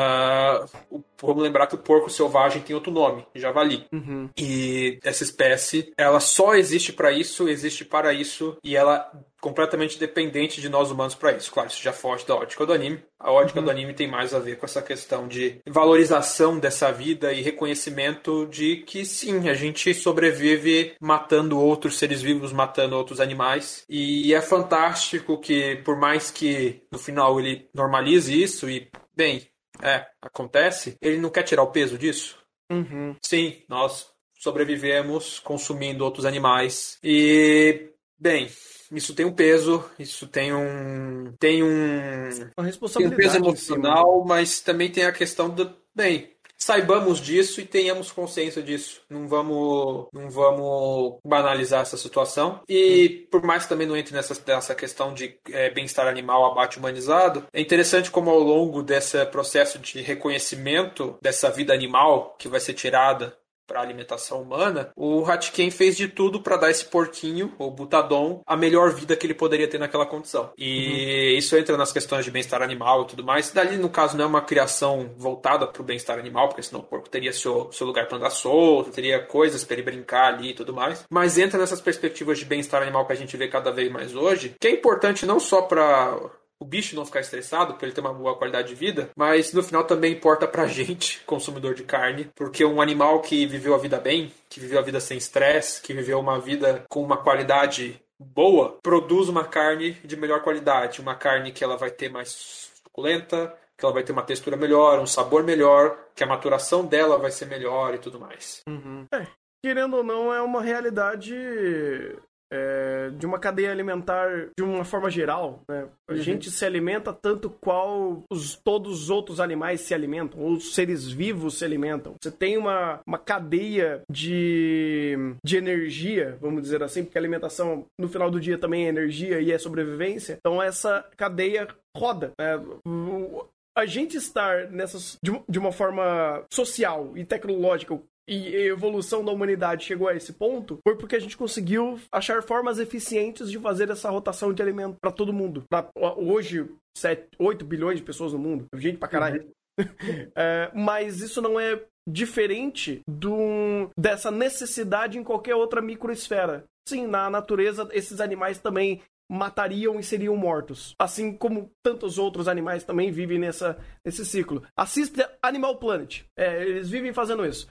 Speaker 1: Vamos lembrar que o porco selvagem tem outro nome, javali. E essa espécie, ela só existe para isso, e ela é completamente dependente de nós humanos para isso. Claro, isso já foge da ótica do anime. A ótica do anime tem mais a ver com essa questão de valorização dessa vida e reconhecimento de que sim, a gente sobrevive matando outros seres vivos, matando outros animais. E é fantástico que, por mais que no final ele normalize isso e, bem, acontece, ele não quer tirar o peso disso. Sim, nós sobrevivemos consumindo outros animais. E, bem, isso tem um peso, isso tem uma
Speaker 2: responsabilidade,
Speaker 1: tem um peso emocional, mas também tem a questão do, bem, saibamos disso e tenhamos consciência disso. Não vamos banalizar essa situação. E por mais que também não entre nessa questão de bem-estar animal, abate humanizado, é interessante como ao longo desse processo de reconhecimento dessa vida animal que vai ser tirada para a alimentação humana, o Hatken fez de tudo para dar esse porquinho, ou butadon, a melhor vida que ele poderia ter naquela condição. E isso entra nas questões de bem-estar animal e tudo mais. Dali, no caso, não é uma criação voltada para o bem-estar animal, porque senão o porco teria seu lugar para andar solto, teria coisas para ele brincar ali e tudo mais. Mas entra nessas perspectivas de bem-estar animal que a gente vê cada vez mais hoje, que é importante não só para o bicho não ficar estressado, para ele ter uma boa qualidade de vida, mas no final também importa pra gente, consumidor de carne, porque um animal que viveu a vida bem, que viveu a vida sem estresse, que viveu uma vida com uma qualidade boa, produz uma carne de melhor qualidade, uma carne que ela vai ter mais suculenta, que ela vai ter uma textura melhor, um sabor melhor, que a maturação dela vai ser melhor e tudo mais.
Speaker 2: Querendo ou não, é uma realidade de uma cadeia alimentar de uma forma geral, né? A gente se alimenta tanto qual todos os outros animais se alimentam, ou os seres vivos se alimentam. Você tem uma cadeia de energia, vamos dizer assim, porque a alimentação no final do dia também é energia e é sobrevivência. Então essa cadeia roda, né? A gente estar de uma forma social e tecnológica e a evolução da humanidade chegou a esse ponto, foi porque a gente conseguiu achar formas eficientes de fazer essa rotação de alimento para todo mundo. Hoje, 8 bilhões de pessoas no mundo, gente pra caralho. Mas isso não é diferente dessa necessidade em qualquer outra microesfera. Sim, na natureza, esses animais também matariam e seriam mortos. Assim como tantos outros animais também vivem nesse ciclo. Assista Animal Planet. Eles vivem fazendo isso.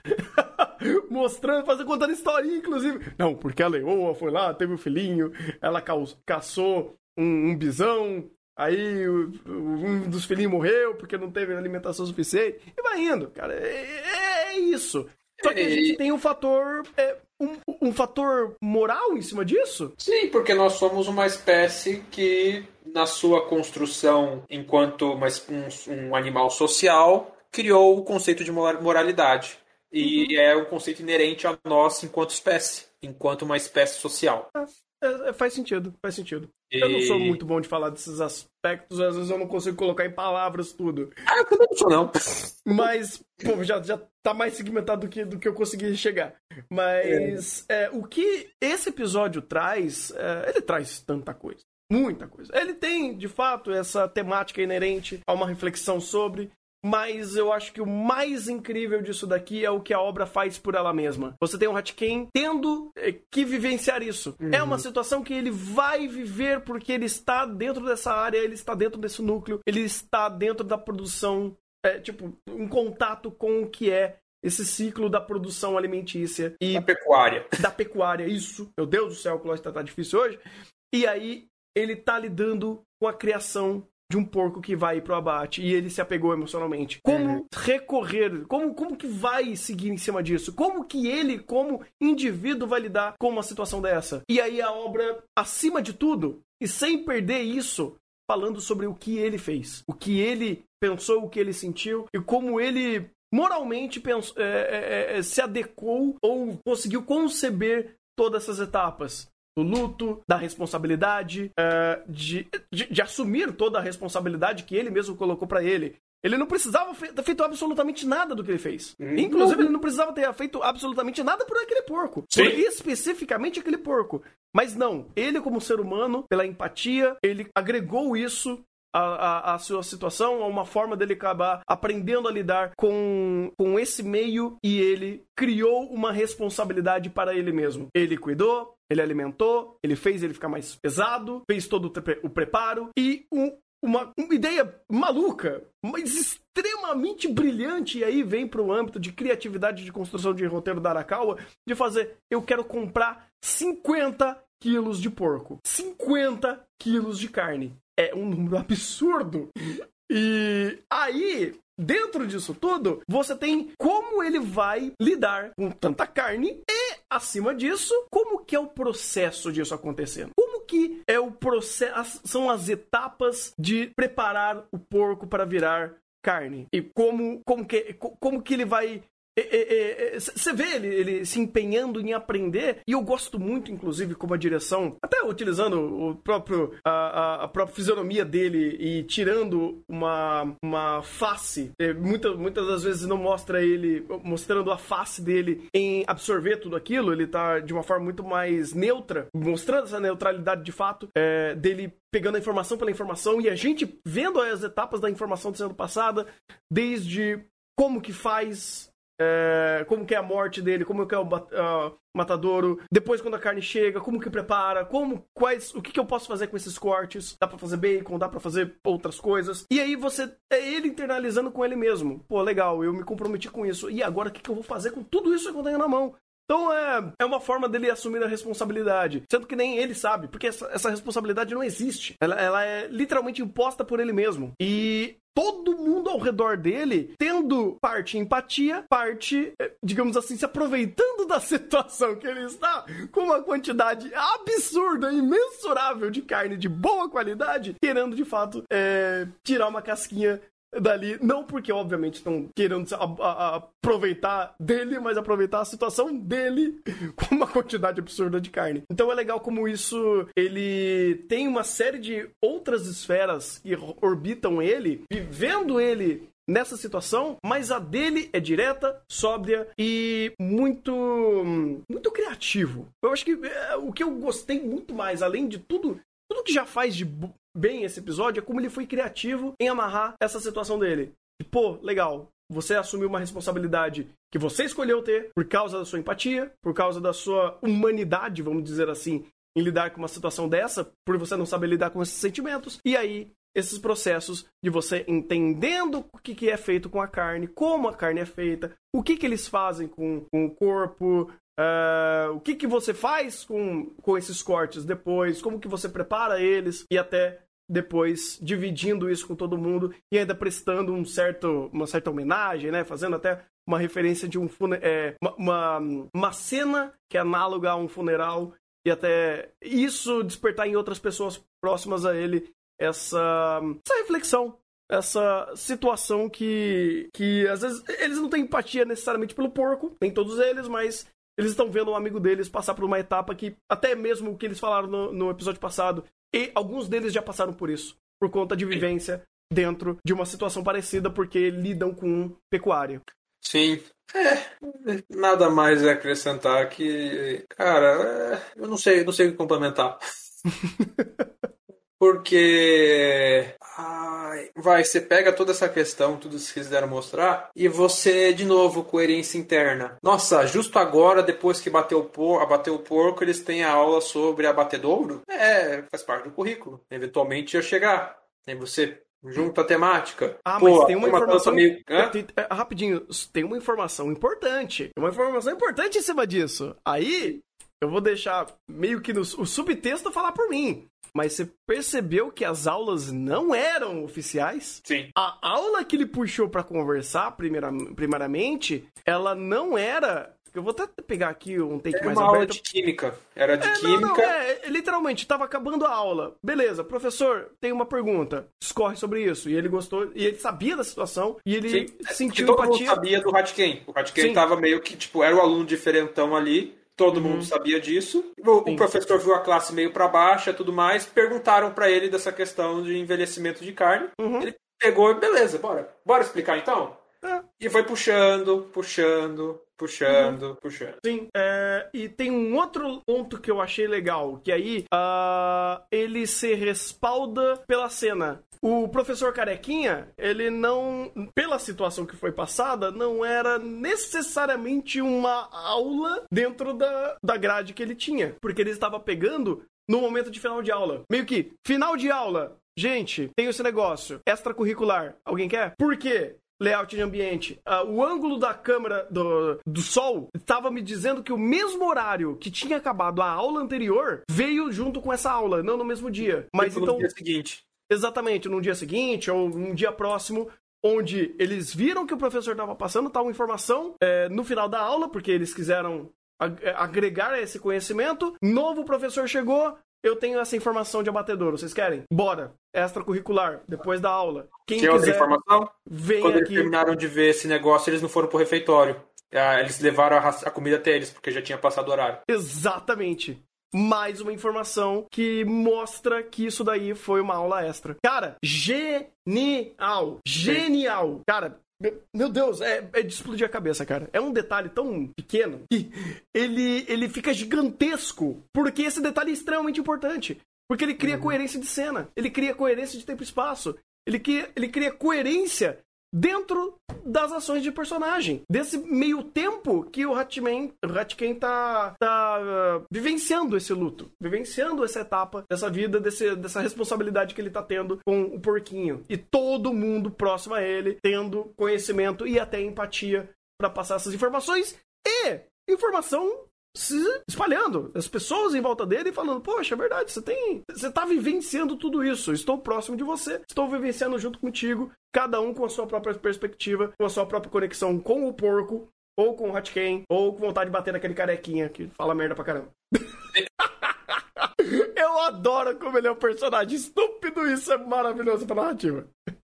Speaker 2: Contando história, inclusive. Não, porque a leoa foi lá, teve um filhinho, ela caçou um bisão, aí um dos filhinhos morreu porque não teve alimentação suficiente. E vai indo, cara. É isso. Só que a gente tem um fator... Um fator moral em cima disso?
Speaker 1: Sim, porque nós somos uma espécie que, na sua construção enquanto um animal social, criou o conceito de moralidade. E é um conceito inerente a nós enquanto espécie, enquanto uma espécie social.
Speaker 2: Faz sentido. Eu não sou muito bom de falar desses aspectos, às vezes eu não consigo colocar em palavras tudo.
Speaker 1: Eu também não sou, não.
Speaker 2: Mas, pô, já tá mais segmentado do que eu consegui chegar. Mas o que esse episódio traz, ele traz tanta coisa. Muita coisa. Ele tem, de fato, essa temática inerente a uma reflexão sobre... Mas eu acho que o mais incrível disso daqui é o que a obra faz por ela mesma. Você tem um Hatken tendo que vivenciar isso. É uma situação que ele vai viver porque ele está dentro dessa área, ele está dentro desse núcleo, ele está dentro da produção, em contato com o que é esse ciclo da produção alimentícia. E da pecuária, isso. Meu Deus do céu, o Clóvis tá difícil hoje. E aí, ele tá lidando com a criação de um porco que vai pro abate, e ele se apegou emocionalmente. Como recorrer, como que vai seguir em cima disso? Como que ele, como indivíduo, vai lidar com uma situação dessa? E aí a obra, acima de tudo, e sem perder isso, falando sobre o que ele fez, o que ele pensou, o que ele sentiu, e como ele moralmente se adequou ou conseguiu conceber todas essas etapas. Do luto, da responsabilidade, de assumir toda a responsabilidade que ele mesmo colocou pra ele. Ele não precisava ter feito absolutamente nada do que ele fez. Inclusive, ele não precisava ter feito absolutamente nada por aquele porco.
Speaker 1: Sim.
Speaker 2: Por especificamente aquele porco. Mas não, ele como ser humano, pela empatia, ele agregou isso a sua situação, a uma forma dele acabar aprendendo a lidar com esse meio, e ele criou uma responsabilidade para ele mesmo. Ele cuidou, ele alimentou, ele fez ele ficar mais pesado, fez todo o preparo, e uma ideia maluca, mas extremamente brilhante, e aí vem para o âmbito de criatividade de construção de roteiro da Arakawa, de fazer, eu quero comprar 50 quilos de porco, 50 quilos de carne. É um número absurdo. E aí, dentro disso tudo, você tem como ele vai lidar com tanta carne e, acima disso, como que é o processo disso acontecendo. Como que é o processo, são as etapas de preparar o porco para virar carne. E como que ele vai... Você vê ele se empenhando em aprender, e eu gosto muito, inclusive, como a direção, até utilizando a própria fisionomia dele e tirando uma face, muitas das vezes não mostra ele mostrando a face dele em absorver tudo aquilo, ele tá de uma forma muito mais neutra, mostrando essa neutralidade de fato, dele pegando a informação pela informação, e a gente vendo as etapas da informação sendo passada, desde como que faz... como que é a morte dele, como que é o matadouro, depois quando a carne chega, como que prepara, o que eu posso fazer com esses cortes, dá pra fazer bacon, dá pra fazer outras coisas, e aí ele internalizando com ele mesmo, pô, legal, eu me comprometi com isso, e agora o que eu vou fazer com tudo isso que eu tenho na mão? Então é uma forma dele assumir a responsabilidade, sendo que nem ele sabe, porque essa responsabilidade não existe, ela é literalmente imposta por ele mesmo, e todo mundo ao redor dele tendo parte empatia, parte, digamos assim, se aproveitando da situação que ele está, com uma quantidade absurda, imensurável de carne de boa qualidade, querendo de fato tirar uma casquinha dali, não porque obviamente estão querendo aproveitar dele, mas aproveitar a situação dele com uma quantidade absurda de carne. Então é legal como isso, ele tem uma série de outras esferas que orbitam ele, vivendo ele nessa situação, mas a dele é direta, sóbria e muito criativo. Eu acho que o que eu gostei muito mais, além de tudo que já faz de bem esse episódio, é como ele foi criativo em amarrar essa situação dele. E, pô, legal, você assumiu uma responsabilidade que você escolheu ter por causa da sua empatia, por causa da sua humanidade, vamos dizer assim, em lidar com uma situação dessa, por você não saber lidar com esses sentimentos. E aí, esses processos de você entendendo o que é feito com a carne, como a carne é feita, o que eles fazem com o corpo, o que você faz com esses cortes depois, como que você prepara eles, e até depois dividindo isso com todo mundo e ainda prestando uma certa homenagem, né? Fazendo até uma referência de uma cena que é análoga a um funeral, e até isso despertar em outras pessoas próximas a ele essa reflexão essa situação que às vezes eles não têm empatia necessariamente pelo porco, nem todos eles, mas eles estão vendo um amigo deles passar por uma etapa que, até mesmo o que eles falaram no episódio passado, e alguns deles já passaram por isso, por conta de vivência dentro de uma situação parecida, porque lidam com um pecuário.
Speaker 1: Sim. Nada mais a acrescentar que... Cara, eu não sei o que complementar. Porque... você pega toda essa questão, tudo isso que vocês quiseram mostrar, e você, de novo, coerência interna. Nossa, justo agora, depois que abateu o porco, eles têm a aula sobre abatedouro? Faz parte do currículo. Eventualmente ia chegar. Aí você junta a temática.
Speaker 2: Mas tem uma informação... Rapidinho, tem uma informação importante. Uma informação importante em cima disso. Aí, eu vou deixar meio que o subtexto falar por mim. Mas você percebeu que as aulas não eram oficiais?
Speaker 1: Sim.
Speaker 2: A aula que ele puxou pra conversar, primeiramente, ela não era... Eu vou até pegar aqui um take mais aberto. Era uma aula de
Speaker 1: química. Era de química.
Speaker 2: Literalmente, tava acabando a aula. Beleza, professor, tem uma pergunta. Discorre sobre isso. E ele gostou, e ele sabia da situação, e ele sentiu
Speaker 1: todo
Speaker 2: empatia.
Speaker 1: Todo mundo sabia do Hatken. O Hatken tava meio que, era o aluno diferentão ali. Todo mundo sabia disso. O professor viu a classe meio pra baixo e tudo mais. Perguntaram pra ele dessa questão de envelhecimento de carne. Ele pegou e beleza, bora explicar então? E foi puxando.
Speaker 2: Sim, e tem um outro ponto que eu achei legal, que aí ele se respalda pela cena. O professor Carequinha, ele não, pela situação que foi passada, não era necessariamente uma aula dentro da grade que ele tinha, porque ele estava pegando no momento de final de aula. Meio que, final de aula, gente, tem esse negócio, extracurricular, alguém quer? Por quê? Layout de ambiente. O ângulo da câmera do sol estava me dizendo que o mesmo horário que tinha acabado a aula anterior veio junto com essa aula, não no mesmo dia. Mas então,
Speaker 1: no dia seguinte.
Speaker 2: Exatamente, num dia seguinte ou num dia próximo, onde eles viram que o professor estava passando tal informação no final da aula, porque eles quiseram agregar esse conhecimento. Novo professor chegou, eu tenho essa informação de abatedouro, vocês querem? Bora! Extracurricular, depois da aula. Quem quiser,
Speaker 1: outra informação?
Speaker 2: Vem
Speaker 1: Quando
Speaker 2: aqui.
Speaker 1: Eles terminaram de ver esse negócio, eles não foram pro refeitório. Eles levaram a comida até eles, porque já tinha passado o horário.
Speaker 2: Exatamente. Mais uma informação que mostra que isso daí foi uma aula extra. Cara, genial! Genial! Cara, meu Deus, é de explodir a cabeça, cara. É um detalhe tão pequeno que ele fica gigantesco, porque esse detalhe é extremamente importante. Porque ele cria coerência de cena, ele cria coerência de tempo e espaço, ele cria coerência dentro das ações de personagem. Desse meio tempo que o Hatken tá vivenciando esse luto, vivenciando essa etapa dessa vida, dessa responsabilidade que ele tá tendo com o porquinho. E todo mundo próximo a ele tendo conhecimento e até empatia para passar essas informações e informação se espalhando, as pessoas em volta dele falando, poxa, é verdade, você tá vivenciando tudo isso, estou próximo de você, estou vivenciando junto contigo, cada um com a sua própria perspectiva, com a sua própria conexão com o porco, ou com o Hatken, ou com vontade de bater naquele carequinha que fala merda pra caramba. Eu adoro como ele é um personagem estúpido, isso é maravilhoso pra narrativa.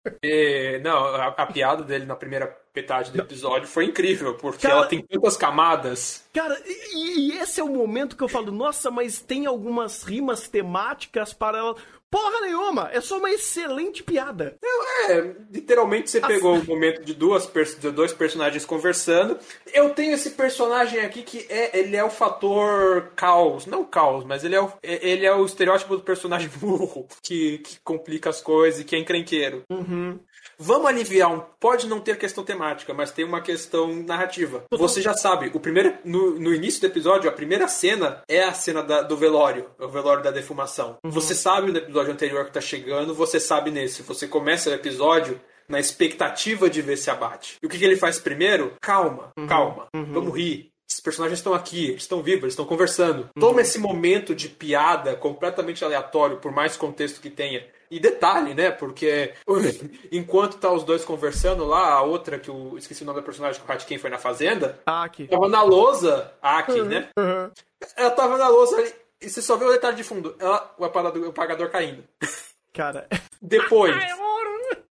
Speaker 1: A piada dele na primeira metade do episódio foi incrível, porque ela tem tantas camadas.
Speaker 2: Cara, e esse é o momento que eu falo, nossa, mas tem algumas rimas temáticas para ela. Porra nenhuma! É só uma excelente piada.
Speaker 1: Literalmente você pegou o momento de dois personagens conversando. Eu tenho esse personagem aqui que ele é o fator caos. Não caos, mas ele é o estereótipo do personagem burro, que complica as coisas e que é encrenqueiro. Vamos aliviar pode não ter questão temática, mas tem uma questão narrativa. Você já sabe, no início do episódio, a primeira cena é a cena do velório, o velório da defumação. Você sabe no episódio anterior que tá chegando, você sabe nesse. Você começa o episódio na expectativa de ver esse abate. E o que ele faz primeiro? Calma, vamos rir. Esses personagens estão aqui, eles estão vivos, eles estão conversando. Toma esse momento de piada completamente aleatório, por mais contexto que tenha. E detalhe, né? Porque enquanto tá os dois conversando lá, a outra, que eu esqueci o nome da personagem que o Hatken foi na fazenda,
Speaker 2: Aki.
Speaker 1: Tava na lousa, Aki, né? Ela tava na lousa ali, e você só vê o detalhe de fundo, o apagador caindo.
Speaker 2: Cara.
Speaker 1: Depois,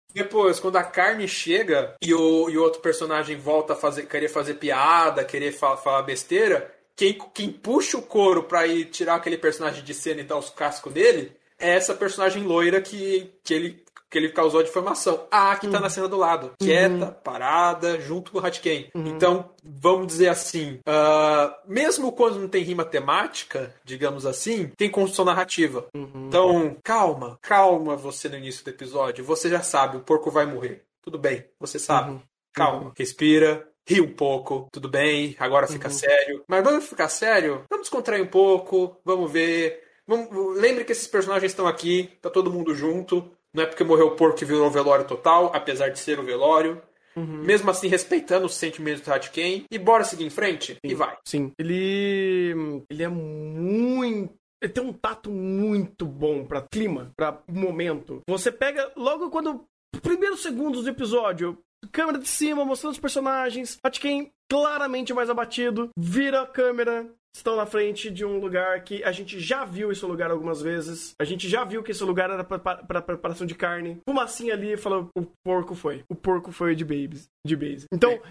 Speaker 1: Depois, quando a carne chega e o outro personagem volta a querer fazer piada, querer falar besteira, quem puxa o couro pra ir tirar aquele personagem de cena e dar os cascos nele é essa personagem loira que ele causou a difamação. Que tá na cena do lado. Quieta, parada, junto com o Hatken. Então, vamos dizer assim, mesmo quando não tem rima temática, digamos assim, tem construção narrativa. Então, calma você no início do episódio. Você já sabe, o porco vai morrer. Tudo bem, você sabe. Calma, respira. Ri um pouco, tudo bem, agora fica sério. Mas vamos ficar sério? Vamos descontrair um pouco, vamos ver. Lembre que esses personagens estão aqui, tá todo mundo junto. Não é porque morreu o porco que virou o velório total, apesar de ser o velório. Mesmo assim, respeitando os sentimentos do Hatken. E bora seguir em frente?
Speaker 2: Sim,
Speaker 1: e vai.
Speaker 2: Sim. Ele é muito... Ele tem um tato muito bom pra clima, pra momento. Você pega logo quando... Primeiros segundos do episódio... Câmera de cima, mostrando os personagens. Hatken claramente mais abatido. Vira a câmera. Estão na frente de um lugar que a gente já viu esse lugar algumas vezes. A gente já viu que esse lugar era para preparação de carne. Fumacinha ali e falou: o porco foi. O porco foi de base. Então,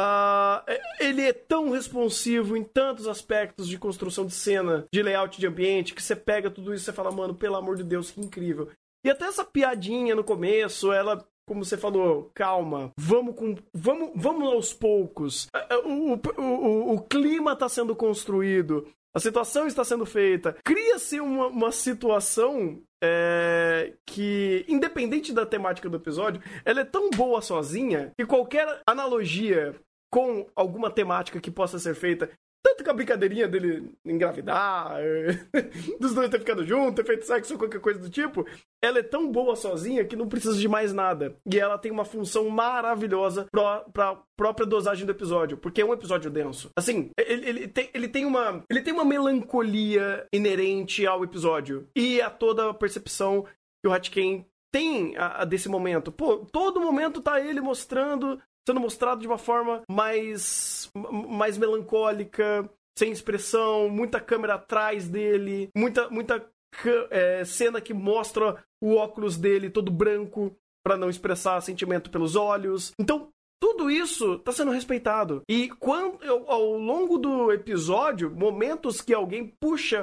Speaker 2: ele é tão responsivo em tantos aspectos de construção de cena, de layout de ambiente, que você pega tudo isso e você fala: mano, pelo amor de Deus, que incrível. E até essa piadinha no começo, ela... Como você falou, calma, vamos aos poucos. O clima está sendo construído, a situação está sendo feita. Cria-se uma situação que, independente da temática do episódio, ela é tão boa sozinha que qualquer analogia com alguma temática que possa ser feita, tanto com a brincadeirinha dele engravidar, dos dois ter ficado junto, ter feito sexo ou qualquer coisa do tipo, ela é tão boa sozinha que não precisa de mais nada. E ela tem uma função maravilhosa pra própria dosagem do episódio, porque é um episódio denso. Assim, ele tem uma melancolia inerente ao episódio e a toda a percepção que o Hatken tem desse momento. Pô, todo momento tá ele sendo mostrado de uma forma mais melancólica, sem expressão, muita câmera atrás dele, muita cena que mostra o óculos dele todo branco para não expressar sentimento pelos olhos. Então, tudo isso tá sendo respeitado. E ao longo do episódio, momentos que alguém puxa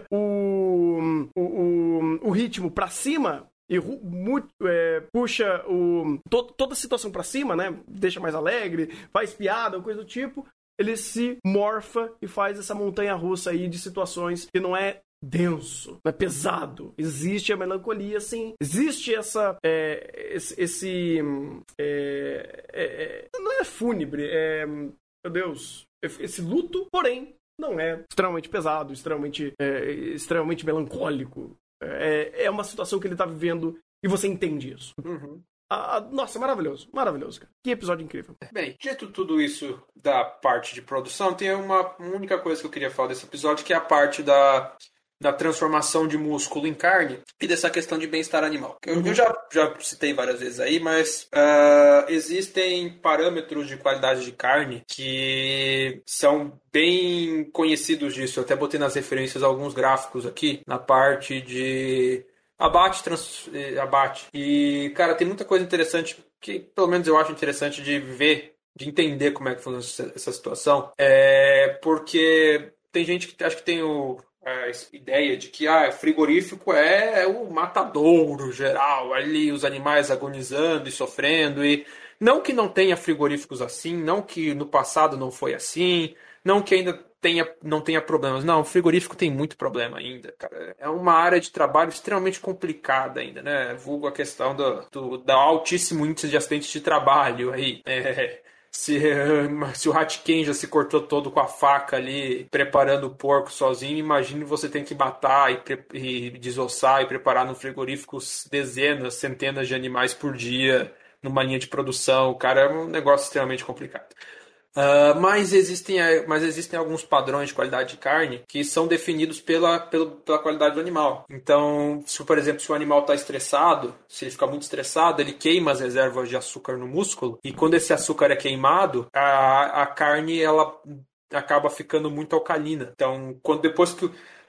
Speaker 2: o ritmo pra cima... E puxa toda a situação pra cima, né? Deixa mais alegre, faz piada, coisa do tipo. Ele se morfa e faz essa montanha-russa aí de situações que não é denso, não é pesado. Existe a melancolia, sim. Existe essa... não é fúnebre, meu Deus. Esse luto, porém, não é extremamente pesado, extremamente melancólico. É uma situação que ele tá vivendo e você entende isso. Nossa, maravilhoso, cara. Que episódio incrível.
Speaker 1: Bem, dito tudo isso da parte de produção, tem uma única coisa que eu queria falar desse episódio, que é a parte da transformação de músculo em carne e dessa questão de bem-estar animal. Eu já citei várias vezes aí, mas existem parâmetros de qualidade de carne que são bem conhecidos disso. Eu até botei nas referências alguns gráficos aqui, na parte de abate. E, cara, tem muita coisa interessante, que pelo menos eu acho interessante de ver, de entender como é que funciona essa situação. Porque tem gente que acha que tem a ideia de que frigorífico é o matadouro geral, ali os animais agonizando e sofrendo, e não que não tenha frigoríficos assim, não que no passado não foi assim, não que ainda não tenha problemas. Não, o frigorífico tem muito problema ainda, cara. É uma área de trabalho extremamente complicada ainda, né? Vulgo a questão do altíssimo índice de acidentes de trabalho aí. Se o Hatken já se cortou todo com a faca ali, preparando o porco sozinho, imagine você tem que matar e desossar e preparar no frigorífico dezenas, centenas de animais por dia, numa linha de produção. Cara, é um negócio extremamente complicado. Mas existem alguns padrões de qualidade de carne que são definidos pela qualidade do animal. Então, por exemplo, se o animal está estressado, se ele fica muito estressado, ele queima as reservas de açúcar no músculo, e quando esse açúcar é queimado, a carne ela acaba ficando muito alcalina. Então, depois que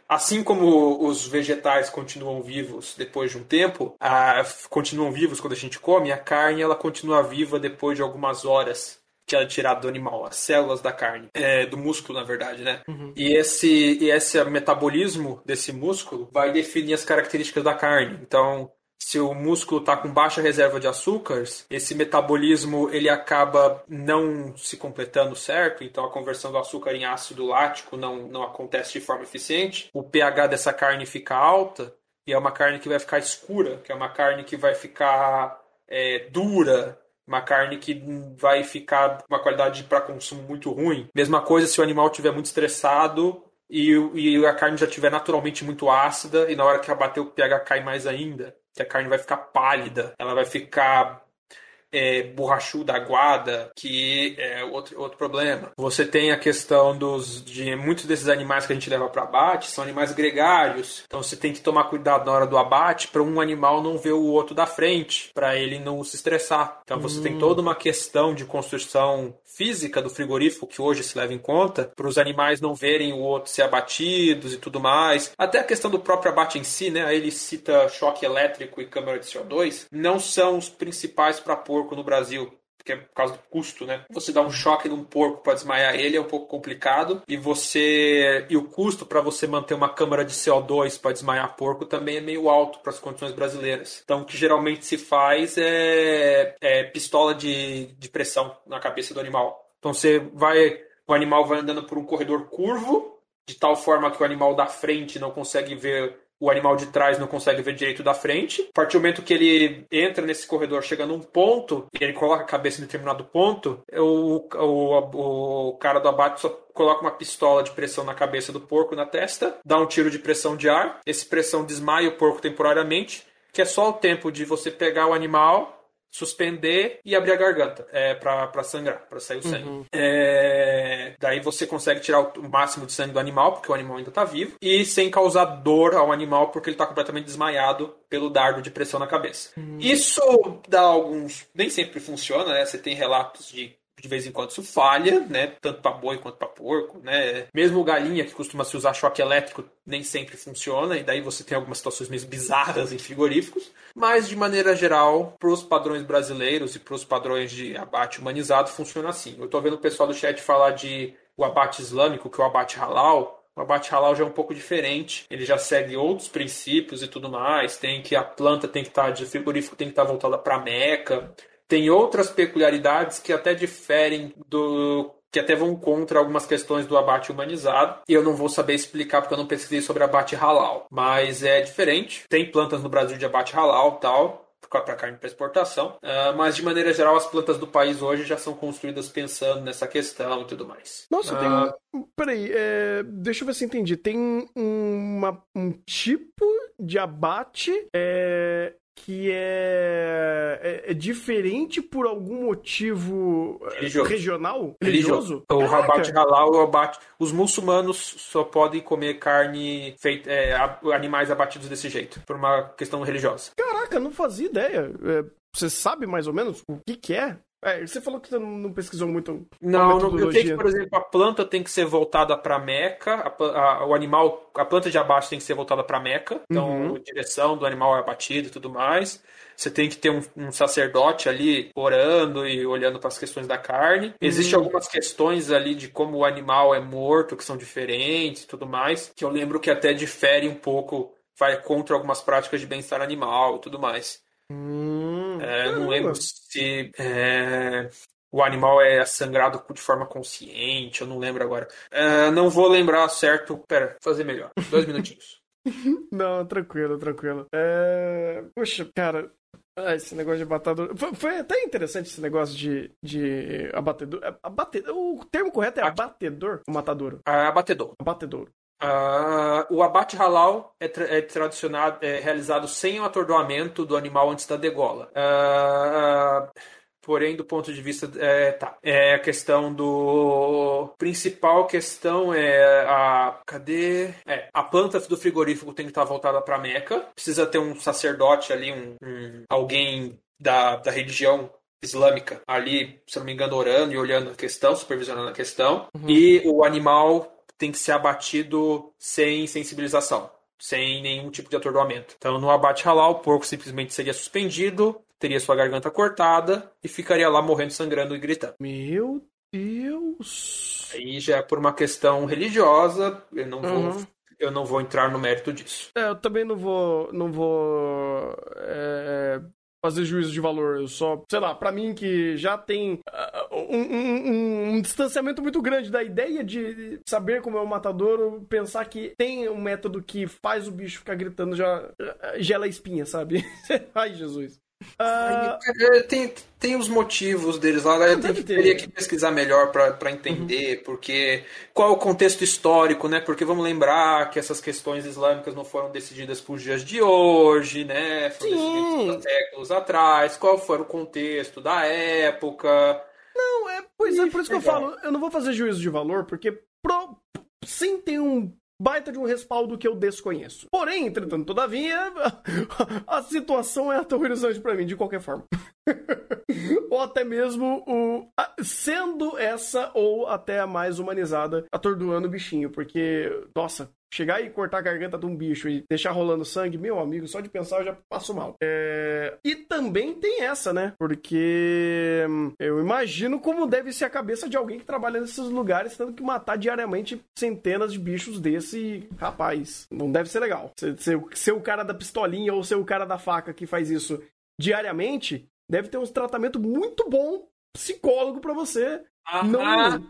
Speaker 1: assim como os vegetais continuam vivos depois de um tempo, continuam vivos quando a gente come, a carne ela continua viva depois de algumas horas que ela é tirada do animal, as células da carne, do músculo, na verdade, né?
Speaker 2: Uhum.
Speaker 1: E esse metabolismo desse músculo vai definir as características da carne. Então, se o músculo está com baixa reserva de açúcares, esse metabolismo ele acaba não se completando certo, então a conversão do açúcar em ácido lático não acontece de forma eficiente. O pH dessa carne fica alta e é uma carne que vai ficar escura, que é uma carne que vai ficar dura, uma carne que vai ficar com uma qualidade para consumo muito ruim. Mesma coisa se o animal estiver muito estressado e a carne já estiver naturalmente muito ácida e na hora que abater o pH cai mais ainda. Que a carne vai ficar pálida, ela vai ficar borrachuda, aguada, que é outro problema. Você tem a questão de muitos desses animais que a gente leva para abate são animais gregários, então você tem que tomar cuidado na hora do abate para um animal não ver o outro da frente, para ele não se estressar. Então você tem toda uma questão de construção física do frigorífico que hoje se leva em conta para os animais não verem o outro ser abatidos e tudo mais. Até a questão do próprio abate em si, né? Aí ele cita choque elétrico e câmara de CO2, não são os principais para porco no Brasil, porque é por causa do custo, né? Você dá um choque num porco para desmaiar ele é um pouco complicado e o custo para você manter uma câmara de CO2 para desmaiar porco também é meio alto para as condições brasileiras. Então o que geralmente se faz é pistola de pressão na cabeça do animal. Então o animal vai andando por um corredor curvo, de tal forma que o animal da frente não consegue ver, o animal de trás não consegue ver direito da frente. A partir do momento que ele entra nesse corredor, chega num ponto, e ele coloca a cabeça em determinado ponto, o cara do abate só coloca uma pistola de pressão na cabeça do porco, na testa, dá um tiro de pressão de ar, esse pressão desmaia o porco temporariamente, que é só o tempo de você pegar o animal, suspender e abrir a garganta para sangrar, para sair o sangue. Daí você consegue tirar o máximo de sangue do animal, porque o animal ainda está vivo, e sem causar dor ao animal, porque ele está completamente desmaiado pelo dardo de pressão na cabeça. Isso dá alguns... Nem sempre funciona, né? Você tem relatos de vez em quando isso falha, né? Tanto para boi quanto para porco, né? Mesmo galinha, que costuma se usar choque elétrico, nem sempre funciona, e daí você tem algumas situações meio bizarras em frigoríficos. Mas, de maneira geral, para os padrões brasileiros e para os padrões de abate humanizado, funciona assim. Eu estou vendo o pessoal do chat falar de o abate islâmico, que é o abate halal. O abate halal já é um pouco diferente. Ele já segue outros princípios e tudo mais. A planta tem que estar, de frigorífico tem que estar voltada para a Meca. Tem outras peculiaridades que até diferem que até vão contra algumas questões do abate humanizado. E eu não vou saber explicar porque eu não pesquisei sobre abate halal. Mas é diferente. Tem plantas no Brasil de abate halal e tal, para carne para exportação. Mas, de maneira geral, as plantas do país hoje já são construídas pensando nessa questão e tudo mais.
Speaker 2: Nossa, peraí, deixa eu ver se eu entendi. Tem um tipo de abate que é diferente por algum motivo regional? Religioso?
Speaker 1: O abate halal é o abate... Os muçulmanos só podem comer carne feita... animais abatidos desse jeito, por uma questão religiosa.
Speaker 2: Caraca, não fazia ideia. Você sabe mais ou menos o que é? Você falou que você não pesquisou muito.
Speaker 1: Não, eu sei que, por exemplo, a planta tem que ser voltada para Meca, a planta de abate tem que ser voltada para Meca, então a direção do animal é abatido e tudo mais. Você tem que ter um sacerdote ali orando e olhando para as questões da carne. Existem algumas questões ali de como o animal é morto, que são diferentes e tudo mais, que eu lembro que até difere um pouco, vai contra algumas práticas de bem-estar animal e tudo mais. Não lembro se o animal é sangrado de forma consciente, eu não lembro agora. Não vou lembrar certo. Pera, vou fazer melhor. 2 minutinhos.
Speaker 2: Não, tranquilo. Poxa, cara, esse negócio de abatedor... Foi até interessante esse negócio de abatedor. O termo correto é abatedor ou matadouro?
Speaker 1: Abatedor.
Speaker 2: Abatedor.
Speaker 1: O abate halal é realizado sem o atordoamento do animal antes da degola. Porém, do ponto de vista... a questão do... Principal questão cadê? A planta do frigorífico tem que estar voltada para a Meca. Precisa ter um sacerdote ali, alguém da religião islâmica ali, se não me engano, orando e olhando a questão, supervisionando a questão. E o animal tem que ser abatido sem sensibilização, sem nenhum tipo de atordoamento. Então, no abate halal, o porco simplesmente seria suspendido, teria sua garganta cortada e ficaria lá morrendo, sangrando e gritando.
Speaker 2: Meu Deus!
Speaker 1: Aí já é por uma questão religiosa, eu não vou entrar no mérito disso.
Speaker 2: Eu também não vou fazer juízo de valor. Eu só, sei lá, pra mim que já tem um distanciamento muito grande da ideia de saber como é um matadouro, pensar que tem um método que faz o bicho ficar gritando já gela a espinha, sabe? Ai, Jesus.
Speaker 1: Tem os motivos deles lá, eu teria que pesquisar melhor para entender, porque qual é o contexto histórico, né? Porque vamos lembrar que essas questões islâmicas não foram decididas por dias de hoje, né? Foram decididas há séculos atrás. Qual foi o contexto da época?
Speaker 2: Não, por isso que eu falo, eu não vou fazer juízo de valor, porque sim tem um baita de um respaldo que eu desconheço. Porém, entretanto, todavia, a situação é aterrorizante pra mim, de qualquer forma. Ou até mesmo sendo essa ou até a mais humanizada, atordoando o bichinho, porque, nossa, chegar e cortar a garganta de um bicho e deixar rolando sangue, meu amigo, só de pensar eu já passo mal. E também tem essa, né? Porque eu imagino como deve ser a cabeça de alguém que trabalha nesses lugares, tendo que matar diariamente centenas de bichos desse. Rapaz, não deve ser legal. Ser o cara da pistolinha ou ser o cara da faca que faz isso diariamente, deve ter um tratamento muito bom psicólogo pra você. Não...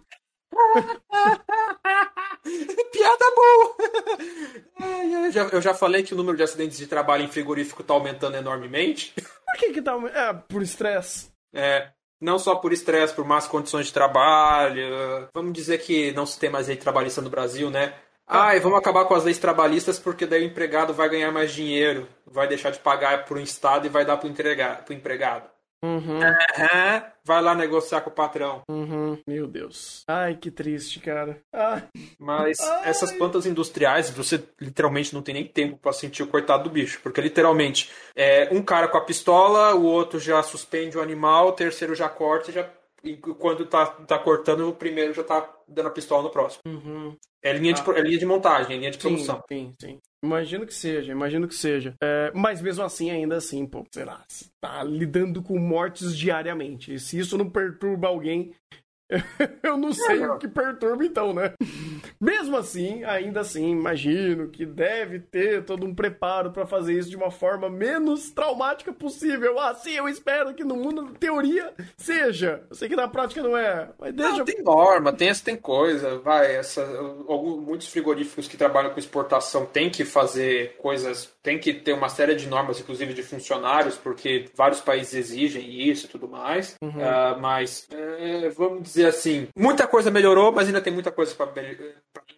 Speaker 1: Piada boa! Eu já falei que o número de acidentes de trabalho em frigorífico tá aumentando enormemente.
Speaker 2: Por que tá aumentando? Por estresse.
Speaker 1: Não só por estresse, por más condições de trabalho. Vamos dizer que não se tem mais lei trabalhista no Brasil, né? E vamos acabar com as leis trabalhistas porque daí o empregado vai ganhar mais dinheiro, vai deixar de pagar por um estado e vai dar pro empregado. Vai lá negociar com o patrão.
Speaker 2: Meu Deus. Ai, que triste, cara.
Speaker 1: Mas essas plantas industriais, você literalmente não tem nem tempo pra sentir o coitado do bicho. Porque literalmente, um cara com a pistola, o outro já suspende o animal, o terceiro já corta e quando tá cortando, o primeiro já tá dando a pistola no próximo. É linha de montagem, é linha de produção.
Speaker 2: Sim. Imagino que seja. Mas mesmo assim, ainda assim, pô, sei lá, você tá lidando com mortes diariamente. E se isso não perturba alguém, eu não sei o que perturba então, né? Mesmo assim, ainda assim, imagino que deve ter todo um preparo pra fazer isso de uma forma menos traumática possível. Sim, eu espero que no mundo da teoria seja. Eu sei que na prática não é, mas deixa...
Speaker 1: Não, tem norma, tem coisa, muitos frigoríficos que trabalham com exportação têm que fazer coisas, tem que ter uma série de normas, inclusive de funcionários, porque vários países exigem isso e tudo mais. Mas, vamos dizer assim, muita coisa melhorou, mas ainda tem muita coisa pra melhorar.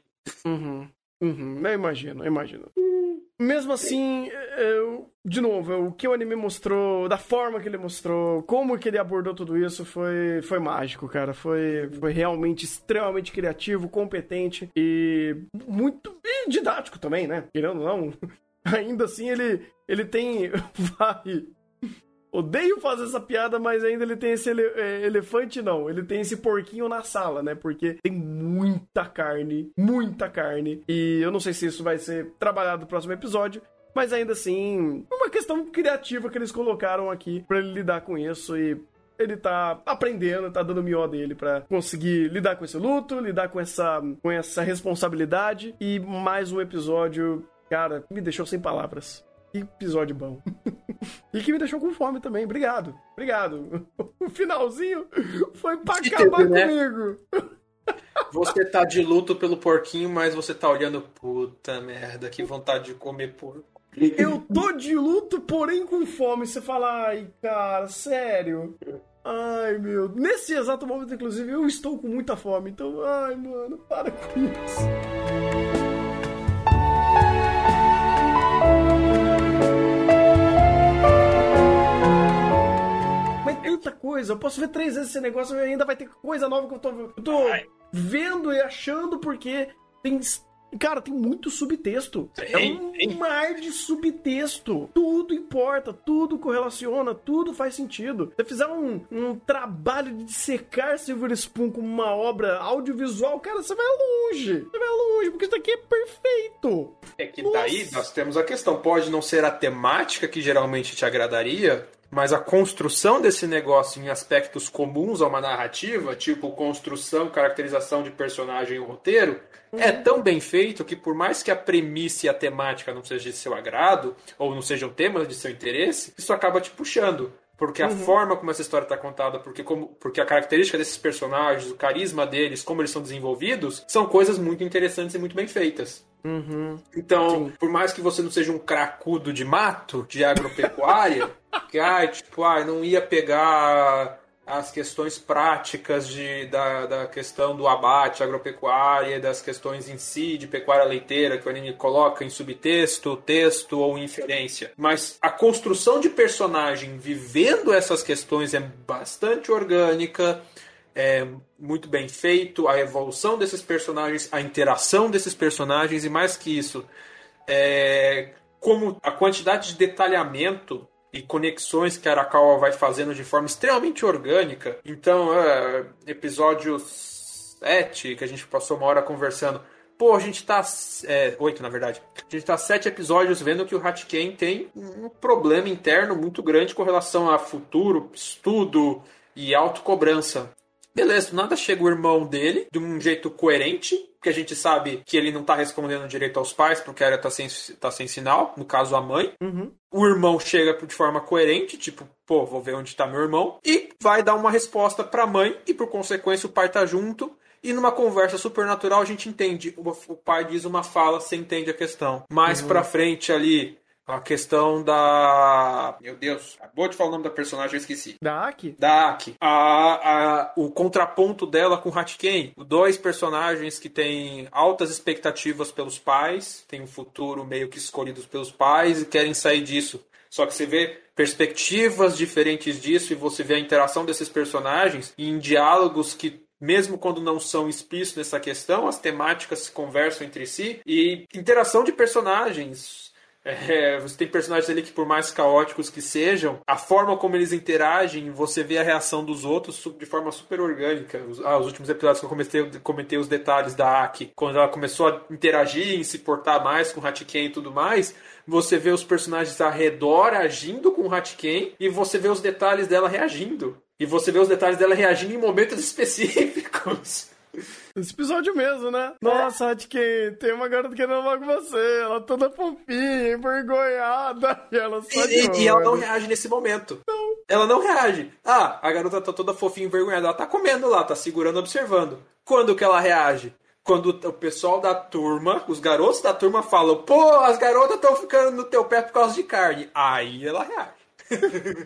Speaker 2: Eu imagino. Mesmo assim, de novo, o que o anime mostrou, da forma que ele mostrou, como que ele abordou tudo isso, foi mágico, cara. Foi realmente extremamente criativo, competente e muito didático também, né? Querendo ou não, ainda assim ele tem... Odeio fazer essa piada, mas ainda ele tem esse elefante, não. Ele tem esse porquinho na sala, né? Porque tem muita carne. E eu não sei se isso vai ser trabalhado no próximo episódio, mas ainda assim, uma questão criativa que eles colocaram aqui pra ele lidar com isso e... Ele tá aprendendo, tá dando o melhor dele pra conseguir lidar com esse luto, lidar com essa responsabilidade. E mais um episódio, cara, me deixou sem palavras. Que episódio bom. E que me deixou com fome também. Obrigado. O finalzinho foi pra acabar comigo.
Speaker 1: Você tá de luto pelo porquinho, mas você tá olhando, puta merda, que vontade de comer porco.
Speaker 2: Eu tô de luto, porém com fome. Você fala, ai, cara, sério? Ai, meu... Nesse exato momento, inclusive, eu estou com muita fome. Então, ai, mano, para com isso. Tanta coisa, eu posso ver 3 vezes esse negócio e ainda vai ter coisa nova que eu tô vendo e achando, porque tem Cara, tem muito subtexto. É um
Speaker 1: Tem.
Speaker 2: mar de subtexto. Tudo importa, tudo correlaciona, tudo faz sentido. Se fizer um trabalho de dissecar Silver Spoon como uma obra audiovisual, cara, você vai longe. Você vai longe, porque isso daqui é perfeito.
Speaker 1: É que daí nós temos a questão. Pode não ser a temática que geralmente te agradaria, mas a construção desse negócio em aspectos comuns a uma narrativa, tipo construção, caracterização de personagem e roteiro, é tão bem feito que por mais que a premissa e a temática não sejam de seu agrado, ou não sejam temas de seu interesse, isso acaba te puxando. Porque a forma como essa história está contada, porque a característica desses personagens, o carisma deles, como eles são desenvolvidos, são coisas muito interessantes e muito bem feitas. Então, por mais que você não seja um cracudo de mato, de agropecuária, que não ia pegar as questões práticas da questão do abate agropecuária, das questões em si de pecuária leiteira, que o anime coloca em subtexto, texto ou inferência. Mas a construção de personagem vivendo essas questões é bastante orgânica, é muito bem feito, a evolução desses personagens, a interação desses personagens, e mais que isso, como a quantidade de detalhamento e conexões que a Arakawa vai fazendo de forma extremamente orgânica. Então, episódio 7, que a gente passou uma hora conversando. Pô, a gente tá... 8, na verdade. A gente tá 7 episódios vendo que o Hatiken tem um problema interno muito grande com relação a futuro, estudo e autocobrança. Beleza, nada chega o irmão dele de um jeito coerente, porque a gente sabe que ele não tá respondendo direito aos pais, porque ela tá sem sinal, no caso a mãe. O irmão chega de forma coerente, tipo, pô, vou ver onde tá meu irmão, e vai dar uma resposta pra mãe, e por consequência o pai tá junto, e numa conversa supernatural a gente entende, o pai diz uma fala, você entende a questão. Mais pra frente ali, a questão da... Meu Deus, acabou de falar o nome da personagem, eu esqueci.
Speaker 2: Da Aki?
Speaker 1: Da Aki. O contraponto dela com o Hatiken. Dois personagens que têm altas expectativas pelos pais, têm um futuro meio que escolhidos pelos pais e querem sair disso. Só que você vê perspectivas diferentes disso e você vê a interação desses personagens em diálogos que, mesmo quando não são explícitos nessa questão, as temáticas se conversam entre si. E interação de personagens... você tem personagens ali que, por mais caóticos que sejam, a forma como eles interagem, você vê a reação dos outros de forma super orgânica. Os últimos episódios que eu comentei os detalhes da Aki, quando ela começou a interagir e se portar mais com o Hatiken e tudo mais, você vê os personagens ao redor agindo com o Hatiken e você vê os detalhes dela reagindo. E você vê os detalhes dela reagindo em momentos específicos.
Speaker 2: Esse episódio mesmo, né? Nossa, Hatiken, tem uma garota querendo falar com você. Ela toda fofinha, envergonhada. E ela só
Speaker 1: e ela não reage nesse momento.
Speaker 2: Não.
Speaker 1: Ela não reage. A garota tá toda fofinha, envergonhada. Ela tá comendo lá, tá segurando, observando. Quando que ela reage? Quando o pessoal da turma, os garotos da turma falam, pô, as garotas estão ficando no teu pé por causa de carne. Aí ela reage.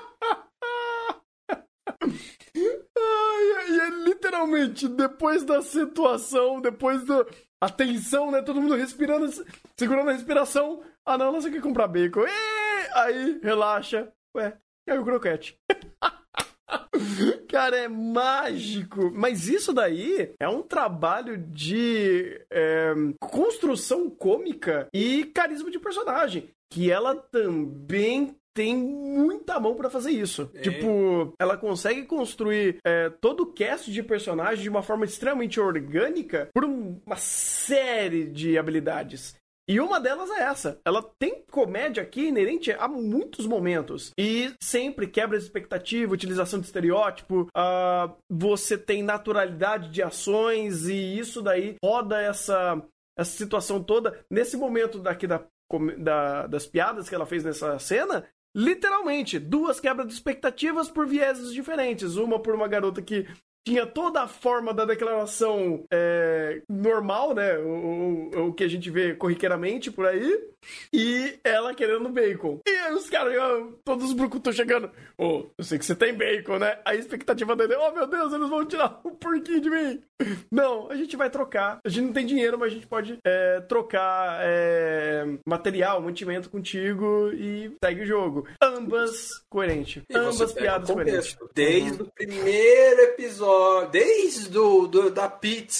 Speaker 2: E é literalmente, depois da situação, depois da tensão, né? Todo mundo respirando, segurando a respiração. Ah, não, você quer comprar bacon. Aí, relaxa. Ué, caiu o croquete. Cara, é mágico. Mas isso daí é um trabalho de construção cômica e carisma de personagem. Que ela também tem muita mão pra fazer isso. Tipo, ela consegue construir todo o cast de personagens de uma forma extremamente orgânica por uma série de habilidades. E uma delas é essa. Ela tem comédia aqui inerente a muitos momentos. E sempre quebra de expectativa, utilização de estereótipo. Você tem naturalidade de ações e isso daí roda essa situação toda. Nesse momento daqui das piadas que ela fez nessa cena, literalmente, 2 quebras de expectativas por vieses diferentes. Uma por uma garota que tinha toda a forma da declaração normal, né? O que a gente vê corriqueiramente por aí. E ela querendo bacon. E aí os caras, todos os brucutos chegando. Eu sei que você tem bacon, né? A expectativa dele, meu Deus, eles vão tirar um porquinho de mim. Não, a gente vai trocar. A gente não tem dinheiro, mas a gente pode trocar material, mantimento contigo e segue o jogo. Ambas coerentes. Ambas piadas coerentes.
Speaker 1: Desde o primeiro episódio, desde da pizza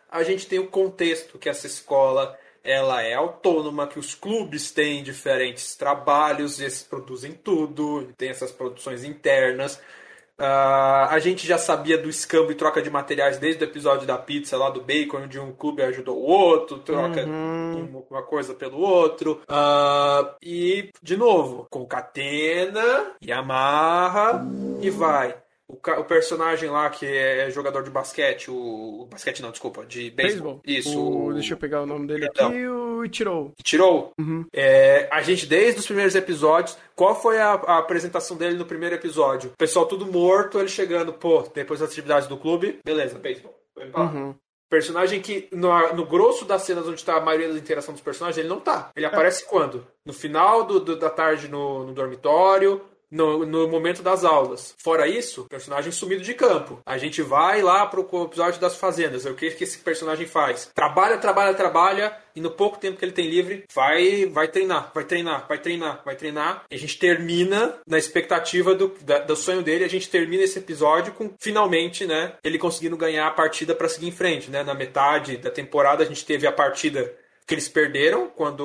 Speaker 1: a gente tem o contexto que essa escola ela é autônoma, que os clubes têm diferentes trabalhos, eles produzem tudo, tem essas produções internas. A gente já sabia do escambo e troca de materiais desde o episódio da pizza lá do bacon, onde um clube ajudou o outro, troca uma coisa pelo outro. E, de novo, concatena e amarra e vai. O personagem lá que é jogador de basquete, basquete não, desculpa, de beisebol. Isso.
Speaker 2: Deixa eu pegar o nome dele aqui, o Ichiro.
Speaker 1: Ichiro? A gente, desde os primeiros episódios, qual foi a apresentação dele no primeiro episódio? O pessoal tudo morto, ele chegando, depois das atividades do clube, beleza, beisebol. Personagem que, no grosso das cenas onde tá a maioria da interação dos personagens, ele não tá. Ele aparece quando? No final da tarde no dormitório, no momento das aulas. Fora isso, personagem sumido de campo. A gente vai lá pro episódio das fazendas. O que esse personagem faz? Trabalha, e no pouco tempo que ele tem livre, vai treinar. E a gente termina na expectativa do sonho dele. A gente termina esse episódio com, finalmente, né, ele conseguindo ganhar a partida para seguir em frente, né? Na metade da temporada, a gente teve a partida que eles perderam quando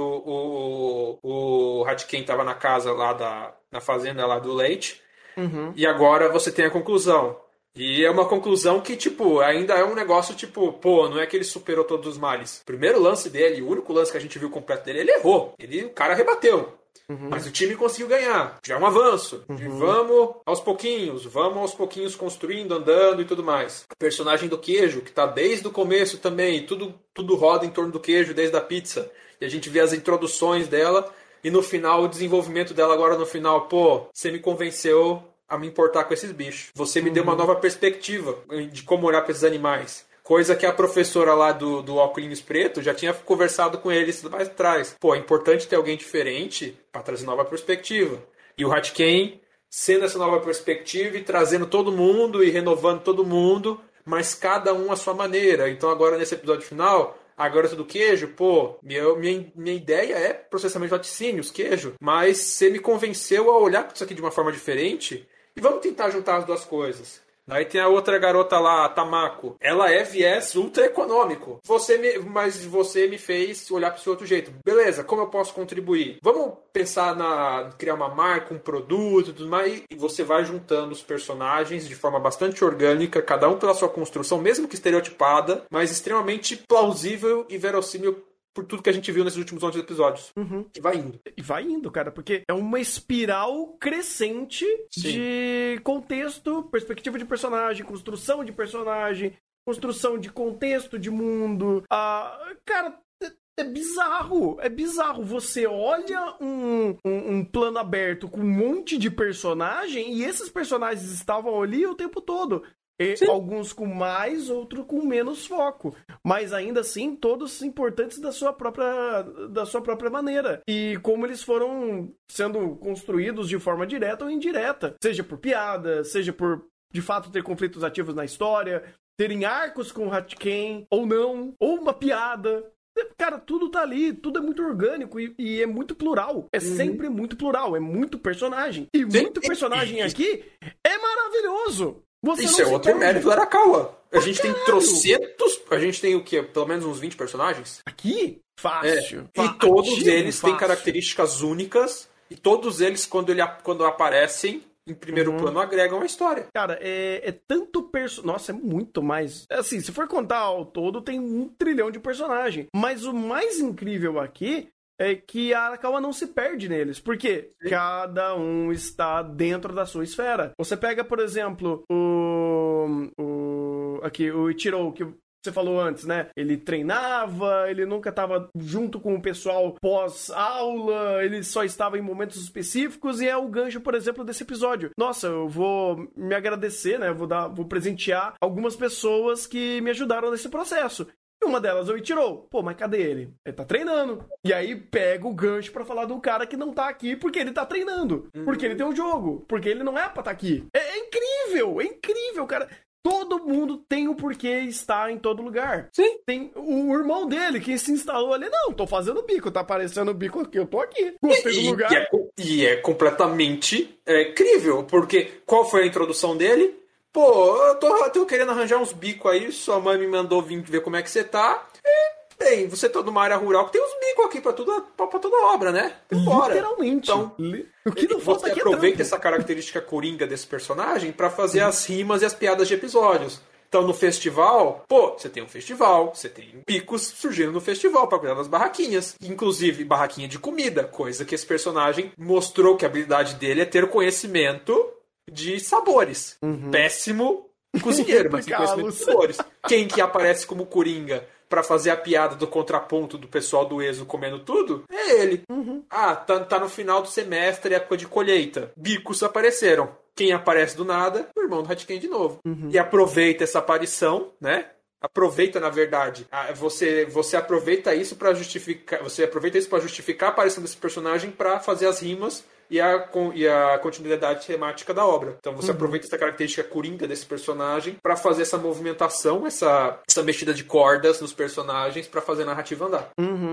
Speaker 1: o Hatken estava na casa lá na fazenda lá do leite. E agora você tem a conclusão. E é uma conclusão que, ainda é um negócio, não é que ele superou todos os males. O primeiro lance dele, o único lance que a gente viu completo dele, ele errou. O cara rebateu. Mas o time conseguiu ganhar. Já é um avanço. E vamos aos pouquinhos construindo, andando e tudo mais. O personagem do queijo, que tá desde o começo também, tudo roda em torno do queijo, desde a pizza. E a gente vê as introduções dela e no final, o desenvolvimento dela agora no final. Você me convenceu a me importar com esses bichos. Você me deu uma nova perspectiva de como olhar para esses animais. Coisa que a professora lá do óculos preto já tinha conversado com eles mais atrás. É importante ter alguém diferente para trazer nova perspectiva. E o Hatken sendo essa nova perspectiva e trazendo todo mundo e renovando todo mundo, mas cada um à sua maneira. Então agora nesse episódio final, a garota do queijo, minha ideia é processamento de laticínios, queijo. Mas você me convenceu a olhar para isso aqui de uma forma diferente e vamos tentar juntar as duas coisas. Aí tem a outra garota lá, a Tamako. Ela é viés ultra econômico. Mas você me fez olhar para esse outro jeito. Beleza, como eu posso contribuir? Vamos pensar criar uma marca, um produto e tudo mais. E você vai juntando os personagens de forma bastante orgânica, cada um pela sua construção, mesmo que estereotipada, mas extremamente plausível e verossímil por tudo que a gente viu nesses últimos 11 episódios. E vai indo.
Speaker 2: E vai indo, cara, porque é uma espiral crescente de contexto, perspectiva de personagem, construção de personagem, construção de contexto de mundo. Cara, é bizarro. Você olha um plano aberto com um monte de personagem e esses personagens estavam ali o tempo todo. Alguns com mais, outros com menos foco. Mas ainda assim, todos importantes da sua própria maneira. E como eles foram sendo construídos de forma direta ou indireta. Seja por piada, seja por, de fato, ter conflitos ativos na história, terem arcos com o Hatken, ou não, ou uma piada. Cara, tudo tá ali, tudo é muito orgânico e é muito plural. É sempre muito plural, é muito personagem. E muito personagem aqui é maravilhoso.
Speaker 1: Isso é outro mérito da Arakawa. A gente tem trocentos. A gente tem o quê? Pelo menos uns 20 personagens?
Speaker 2: Aqui? Fácil.
Speaker 1: E todos eles têm características únicas. E todos eles, quando aparecem em primeiro plano, agregam a história.
Speaker 2: Cara, é tanto Nossa, é muito mais. Assim, se for contar ao todo, tem 1 trilhão de personagens. Mas o mais incrível aqui é que a Arakawa não se perde neles. Por quê? Cada um está dentro da sua esfera. Você pega, por exemplo, o Ichiro, que você falou antes, né? Ele treinava, ele nunca estava junto com o pessoal pós-aula, ele só estava em momentos específicos e é o gancho, por exemplo, desse episódio. Nossa, eu vou me agradecer, né? Vou presentear algumas pessoas que me ajudaram nesse processo. E uma delas é o Ichiro. Mas cadê ele? Ele tá treinando. E aí pega o gancho pra falar do cara que não tá aqui porque ele tá treinando. Porque ele tem um jogo. Porque ele não é pra estar aqui. É incrível, cara. Todo mundo tem o porquê estar em todo lugar.
Speaker 1: Sim.
Speaker 2: Tem o irmão dele que se instalou ali. Não, tô fazendo bico. Tá aparecendo bico aqui. Eu tô aqui. Gostei do lugar.
Speaker 1: E é completamente incrível. Porque qual foi a introdução dele? Pô, eu tô querendo arranjar uns bicos aí, sua mãe me mandou vir ver como é que você tá. Bem, você tá numa área rural que tem uns bicos aqui pra toda obra, né? Bora.
Speaker 2: Literalmente.
Speaker 1: Então,
Speaker 2: o que não falta
Speaker 1: você
Speaker 2: aqui
Speaker 1: aproveita essa característica coringa desse personagem pra fazer as rimas e as piadas de episódios. Então, no festival, você tem um festival, você tem bicos surgindo no festival pra cuidar das barraquinhas. Inclusive, barraquinha de comida, coisa que esse personagem mostrou que a habilidade dele é ter conhecimento de sabores. Péssimo cozinheiro, mas tem conhecimento de sabores. Quem que aparece como coringa pra fazer a piada do contraponto do pessoal do ESO comendo tudo? É ele. Tá no final do semestre, época de colheita. Bicos apareceram. Quem aparece do nada? O irmão do Hatken de novo. E aproveita essa aparição, né? Aproveita, na verdade. Você aproveita isso pra justificar. Você aproveita isso para justificar a aparição desse personagem pra fazer as rimas e a continuidade temática da obra. Então você aproveita essa característica coringa desse personagem pra fazer essa movimentação, essa mexida de cordas nos personagens pra fazer a narrativa andar.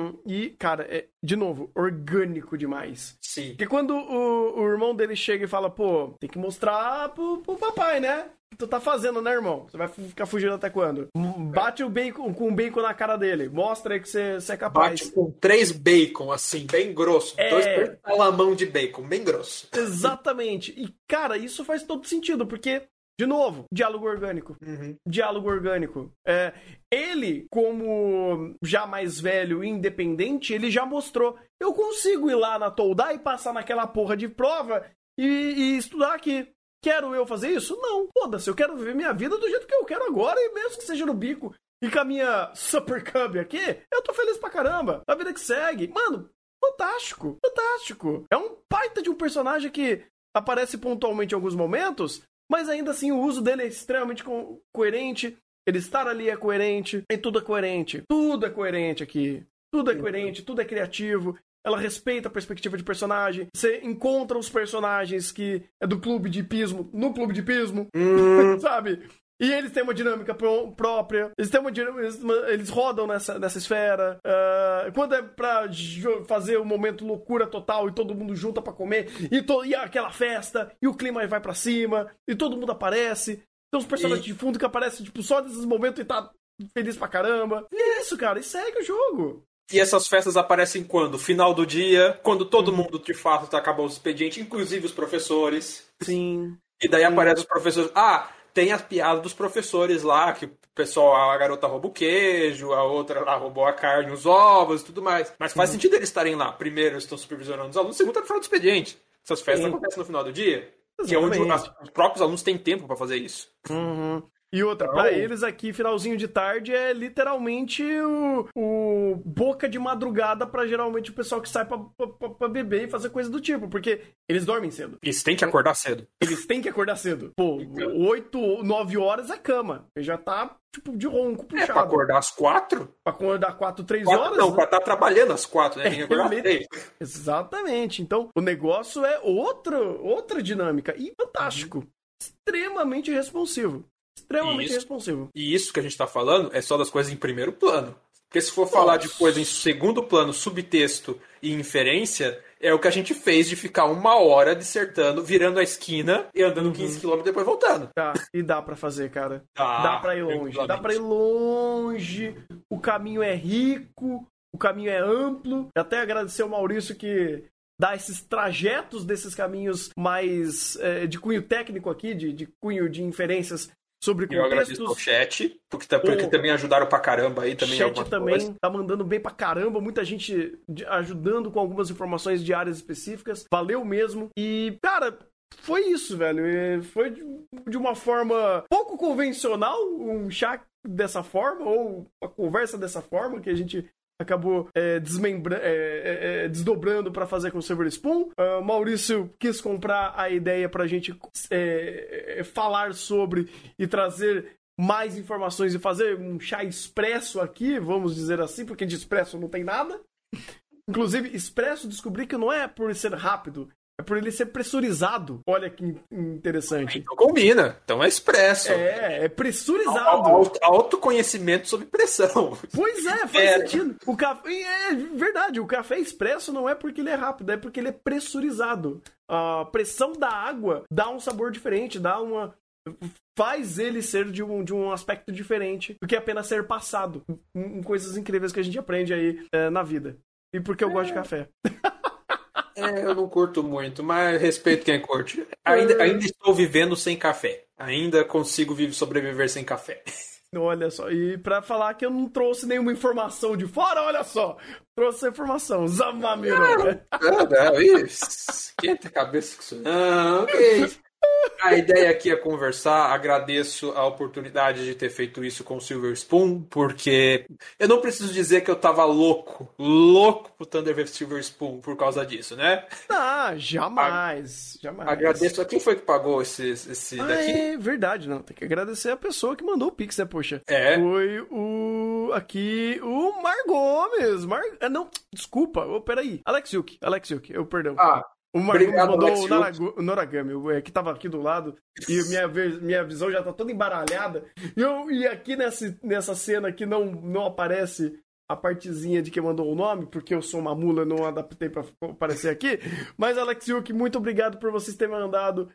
Speaker 2: E, cara, de novo, orgânico demais.
Speaker 1: Sim.
Speaker 2: Porque quando o irmão dele chega e fala, pô, tem que mostrar pro papai, né? O que tu tá fazendo, né, irmão? Você vai ficar fugindo até quando? Bate o bacon com o bacon na cara dele. Mostra aí que você é capaz.
Speaker 1: Bate com 3 bacon, assim, bem grosso. 2 talamão de bacon, bem grosso.
Speaker 2: Exatamente. E, cara, isso faz todo sentido, porque, de novo, diálogo orgânico. Diálogo orgânico. Ele, como já mais velho e independente, ele já mostrou. Eu consigo ir lá na Toldai e passar naquela porra de prova e estudar aqui. Quero eu fazer isso? Não, foda-se, eu quero viver minha vida do jeito que eu quero agora, e mesmo que seja no bico e com a minha Super Cub aqui, eu tô feliz pra caramba. A vida que segue. Mano, fantástico, fantástico. É um baita de um personagem que aparece pontualmente em alguns momentos, mas ainda assim o uso dele é extremamente coerente. Ele estar ali é coerente, e tudo é coerente. Tudo é coerente aqui. Tudo é coerente, tudo é criativo. Ela respeita a perspectiva de personagem. Você encontra os personagens que é do clube de hipismo no clube de hipismo, sabe? E eles têm uma dinâmica própria. Eles rodam nessa esfera. Quando é pra fazer o momento loucura total e todo mundo junta pra comer, e aquela festa, e o clima vai pra cima, e todo mundo aparece. Tem uns personagens de fundo que aparecem tipo, só nesses momentos e tá feliz pra caramba. E é isso, cara. E segue o jogo.
Speaker 1: E essas festas aparecem quando? Final do dia, quando todo mundo de fato acabou o expediente, inclusive os professores.
Speaker 2: Sim.
Speaker 1: E daí aparecem os professores. Tem as piadas dos professores lá, que o pessoal, a garota rouba o queijo, a outra lá roubou a carne, os ovos e tudo mais. Mas faz sentido eles estarem lá. Primeiro, eles estão supervisionando os alunos, segundo, tá no final do expediente. Essas festas acontecem no final do dia. Que é onde os próprios alunos têm tempo pra fazer isso.
Speaker 2: E outra, pra eles aqui, finalzinho de tarde é literalmente o boca de madrugada pra geralmente o pessoal que sai pra beber e fazer coisa do tipo, porque eles dormem cedo.
Speaker 1: Eles têm que acordar cedo.
Speaker 2: Eles têm que acordar cedo. Pô, 8, 9 horas é cama. Ele já tá, tipo, de ronco puxado.
Speaker 1: Pra acordar às 4?
Speaker 2: Pra acordar 4, 3 horas?
Speaker 1: Não, pra estar trabalhando às 4, né? Tem que acordar às 3.
Speaker 2: Exatamente. Então, o negócio é outra dinâmica. E fantástico. Extremamente responsivo. Extremamente responsivo.
Speaker 1: E isso que a gente tá falando é só das coisas em primeiro plano. Porque se for falar de coisa em segundo plano, subtexto e inferência, é o que a gente fez de ficar 1 hora dissertando, virando a esquina e andando 15 km e depois voltando.
Speaker 2: Tá, e dá pra fazer, cara. Dá pra ir longe. Dá pra ir longe. O caminho é rico, o caminho é amplo. Até agradecer ao Maurício que dá esses trajetos desses caminhos mais de cunho técnico aqui, de cunho de inferências sobre contextos.
Speaker 1: Eu agradeço ao chat, porque também ajudaram pra caramba aí. Também
Speaker 2: chat também tá mandando bem pra caramba, muita gente ajudando com algumas informações de áreas específicas. Valeu mesmo. E, cara, foi isso, velho. Foi de uma forma pouco convencional, um chá dessa forma, ou uma conversa dessa forma, que a gente acabou desdobrando para fazer com o Silver Spoon. Maurício quis comprar a ideia pra gente falar sobre e trazer mais informações e fazer um chá expresso aqui, vamos dizer assim, porque de expresso não tem nada. Inclusive, expresso descobri que não é por ser rápido, é por ele ser pressurizado. Olha que interessante.
Speaker 1: Então combina. Então é expresso.
Speaker 2: É pressurizado.
Speaker 1: Autoconhecimento sob pressão.
Speaker 2: Pois é, faz sentido. O café, é verdade, o café expresso não é porque ele é rápido, é porque ele é pressurizado. A pressão da água dá um sabor diferente, dá uma faz ele ser de um aspecto diferente do que apenas ser passado. Coisas incríveis que a gente aprende aí na vida. E porque eu gosto de café.
Speaker 1: Eu não curto muito, mas respeito quem curte. Ainda estou vivendo sem café. Ainda consigo sobreviver sem café.
Speaker 2: Olha só, e pra falar que eu não trouxe nenhuma informação de fora, olha só, trouxe a informação, Zamamiro.
Speaker 1: Esquenta a cabeça com isso. Não, ok. A ideia aqui é conversar. Agradeço a oportunidade de ter feito isso com o Silver Spoon, porque eu não preciso dizer que eu tava louco pro Thunder vs Silver Spoon por causa disso, né?
Speaker 2: Ah, jamais.
Speaker 1: Agradeço a quem foi que pagou esse daqui.
Speaker 2: É verdade, não. Tem que agradecer a pessoa que mandou o Pix, né, poxa? Foi o Margomes. Não, desculpa. Peraí. Alex Yuki, perdão. O Margomes mandou o Noragami, que tava aqui do lado, e minha visão já tá toda embaralhada. E aqui nessa cena que não aparece a partezinha de quem mandou o nome, porque eu sou uma mula, não adaptei pra aparecer aqui. Mas, Alex Yuki, muito obrigado por você ter mandado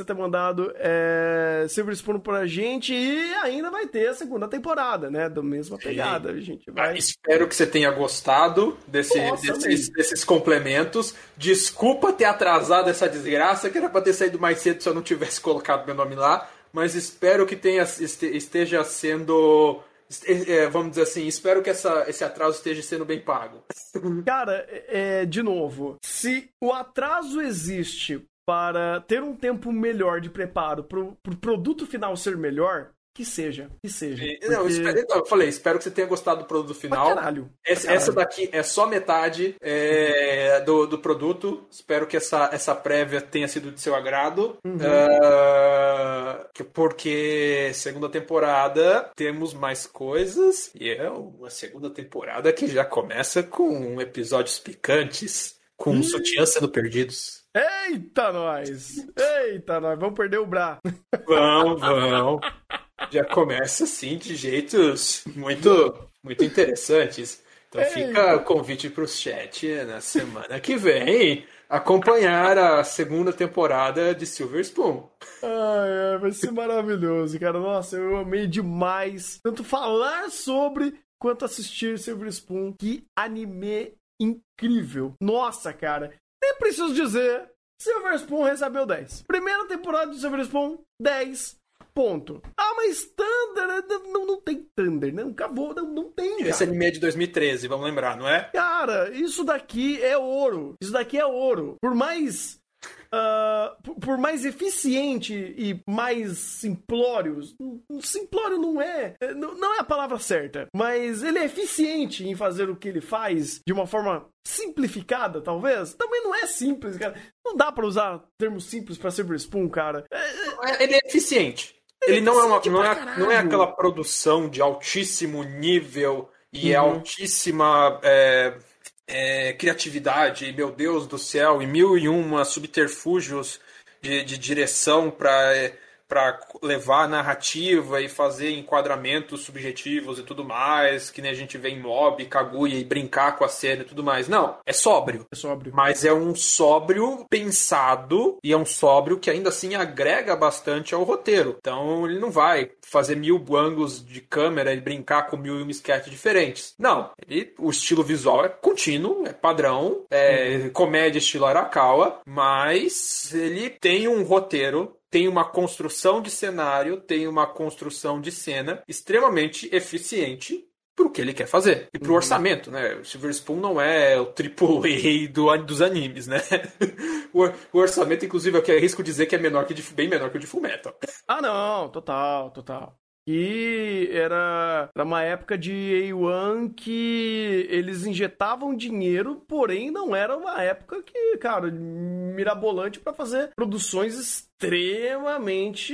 Speaker 2: Silver Spoon pra gente, e ainda vai ter a segunda temporada, né? Da mesma pegada. A gente vai...
Speaker 1: Espero que você tenha gostado desses complementos. Desculpa ter atrasado essa desgraça, que era pra ter saído mais cedo se eu não tivesse colocado meu nome lá, mas espero que esteja sendo... vamos dizer assim, espero que esse atraso esteja sendo bem pago.
Speaker 2: Cara, de novo, se o atraso existe para ter um tempo melhor de preparo pro produto final ser melhor, que seja. Porque...
Speaker 1: Eu falei, espero que você tenha gostado do produto final.
Speaker 2: Caralho.
Speaker 1: Essa daqui é só metade do produto. Espero que essa prévia tenha sido de seu agrado. Porque segunda temporada temos mais coisas. E é uma segunda temporada que já começa com episódios picantes, com sutiãs sendo perdidos.
Speaker 2: Eita, nós! Vamos perder o Bra.
Speaker 1: Vamos. Já começa assim de jeitos muito, muito interessantes. Então fica o convite para o chat na semana que vem acompanhar a segunda temporada de Silver Spoon.
Speaker 2: Vai ser maravilhoso, cara. Nossa, eu amei demais tanto falar sobre quanto assistir Silver Spoon. Que anime incrível. Nossa, cara. Nem preciso dizer, Silver Spoon recebeu 10. Primeira temporada de Silver Spoon, 10. Ponto. Mas Thunder, não tem Thunder, não, acabou, não tem, cara.
Speaker 1: Esse anime é de 2013, vamos lembrar, não é?
Speaker 2: Cara, isso daqui é ouro. Por mais eficiente e mais simplório não é a palavra certa, mas ele é eficiente em fazer o que ele faz de uma forma simplificada, talvez. Também não é simples, cara. Não dá pra usar termos simples pra Silver Spoon, cara.
Speaker 1: Ele é eficiente. Ele não é aquela produção de altíssimo nível e altíssima criatividade, meu Deus do céu, e 1001 subterfúgios de direção para levar a narrativa e fazer enquadramentos subjetivos e tudo mais, que nem a gente vê em Mob, Kaguya, e brincar com a cena e tudo mais. Não, é sóbrio. Mas é um sóbrio pensado, e é um sóbrio que ainda assim agrega bastante ao roteiro. Então ele não vai fazer 1000 ângulos de câmera e brincar com 1001 sketches diferentes. Não, o estilo visual é contínuo, é padrão, é comédia estilo Arakawa, mas ele tem um roteiro, tem uma construção de cenário, tem uma construção de cena extremamente eficiente pro que ele quer fazer. E pro orçamento, né? O Silver Spoon não é o AAA dos animes, né? O orçamento, inclusive, eu arrisco dizer que é bem menor que o de Fullmetal.
Speaker 2: Não, total. E era uma época de A1 que eles injetavam dinheiro, porém não era uma época que, cara, mirabolante pra fazer produções extremamente,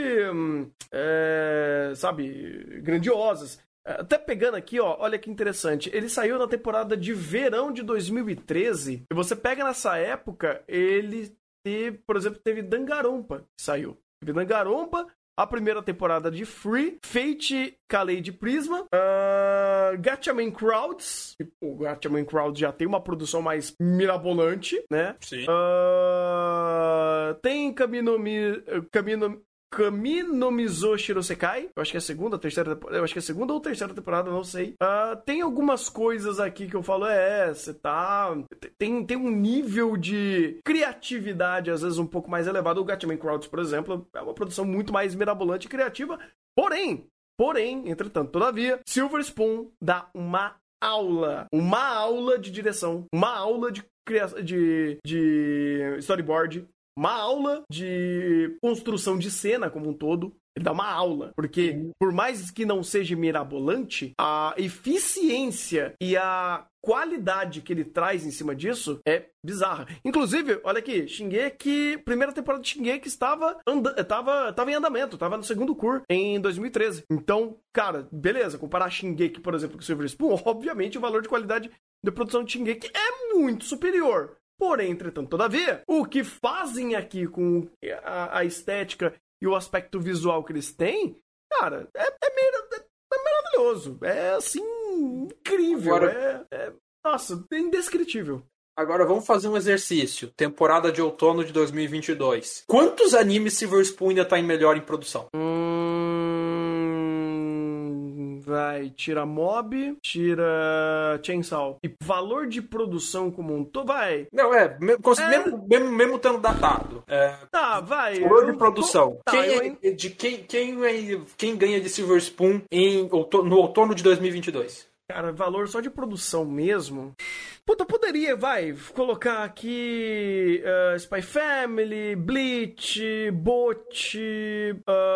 Speaker 2: grandiosas. Até pegando aqui, ó, olha que interessante. Ele saiu na temporada de verão de 2013. E você pega nessa época, por exemplo, teve Danganronpa que saiu. Teve Danganronpa, a primeira temporada de Free, Fate Kalei de Prisma, Gatchaman Crowds. O Gatchaman Crowds já tem uma produção mais mirabolante, né?
Speaker 1: Sim.
Speaker 2: Tem Kamino Kami no Mizo Shirosekai. Eu acho que é a segunda ou terceira temporada, não sei. Tem algumas coisas aqui que eu falo, você tá... Tem um nível de criatividade, às vezes, um pouco mais elevado. O Gatchaman Crowds, por exemplo, é uma produção muito mais mirabolante e criativa. Porém, entretanto, todavia, Silver Spoon dá uma aula de direção, uma aula de storyboard, uma aula de construção de cena como um todo. Ele dá uma aula, porque por mais que não seja mirabolante, a eficiência e a qualidade que ele traz em cima disso é bizarra. Inclusive, olha aqui, Shingeki, primeira temporada de Shingeki estava em andamento, estava no segundo curso em 2013. Então, cara, beleza, comparar Shingeki, por exemplo, com Silver Spoon, obviamente o valor de qualidade de produção de Shingeki é muito superior. Porém, entretanto, todavia, o que fazem aqui com a estética e o aspecto visual que eles têm, cara, é maravilhoso. É, assim, incrível.
Speaker 1: Agora,
Speaker 2: nossa, é indescritível.
Speaker 1: Agora vamos fazer um exercício. Temporada de outono de 2022. Quantos animes Silver Spoon ainda tá melhor em produção?
Speaker 2: Vai, tira Mob, tira Chainsaw. E valor de produção como um todo, vai.
Speaker 1: Não, mesmo estando datado.
Speaker 2: Tá, vai.
Speaker 1: Valor de produção.
Speaker 2: Tá,
Speaker 1: Quem ganha de Silver Spoon no outono de 2022?
Speaker 2: Cara, valor só de produção mesmo. Puta, poderia, colocar aqui Spy Family, Bleach, Bot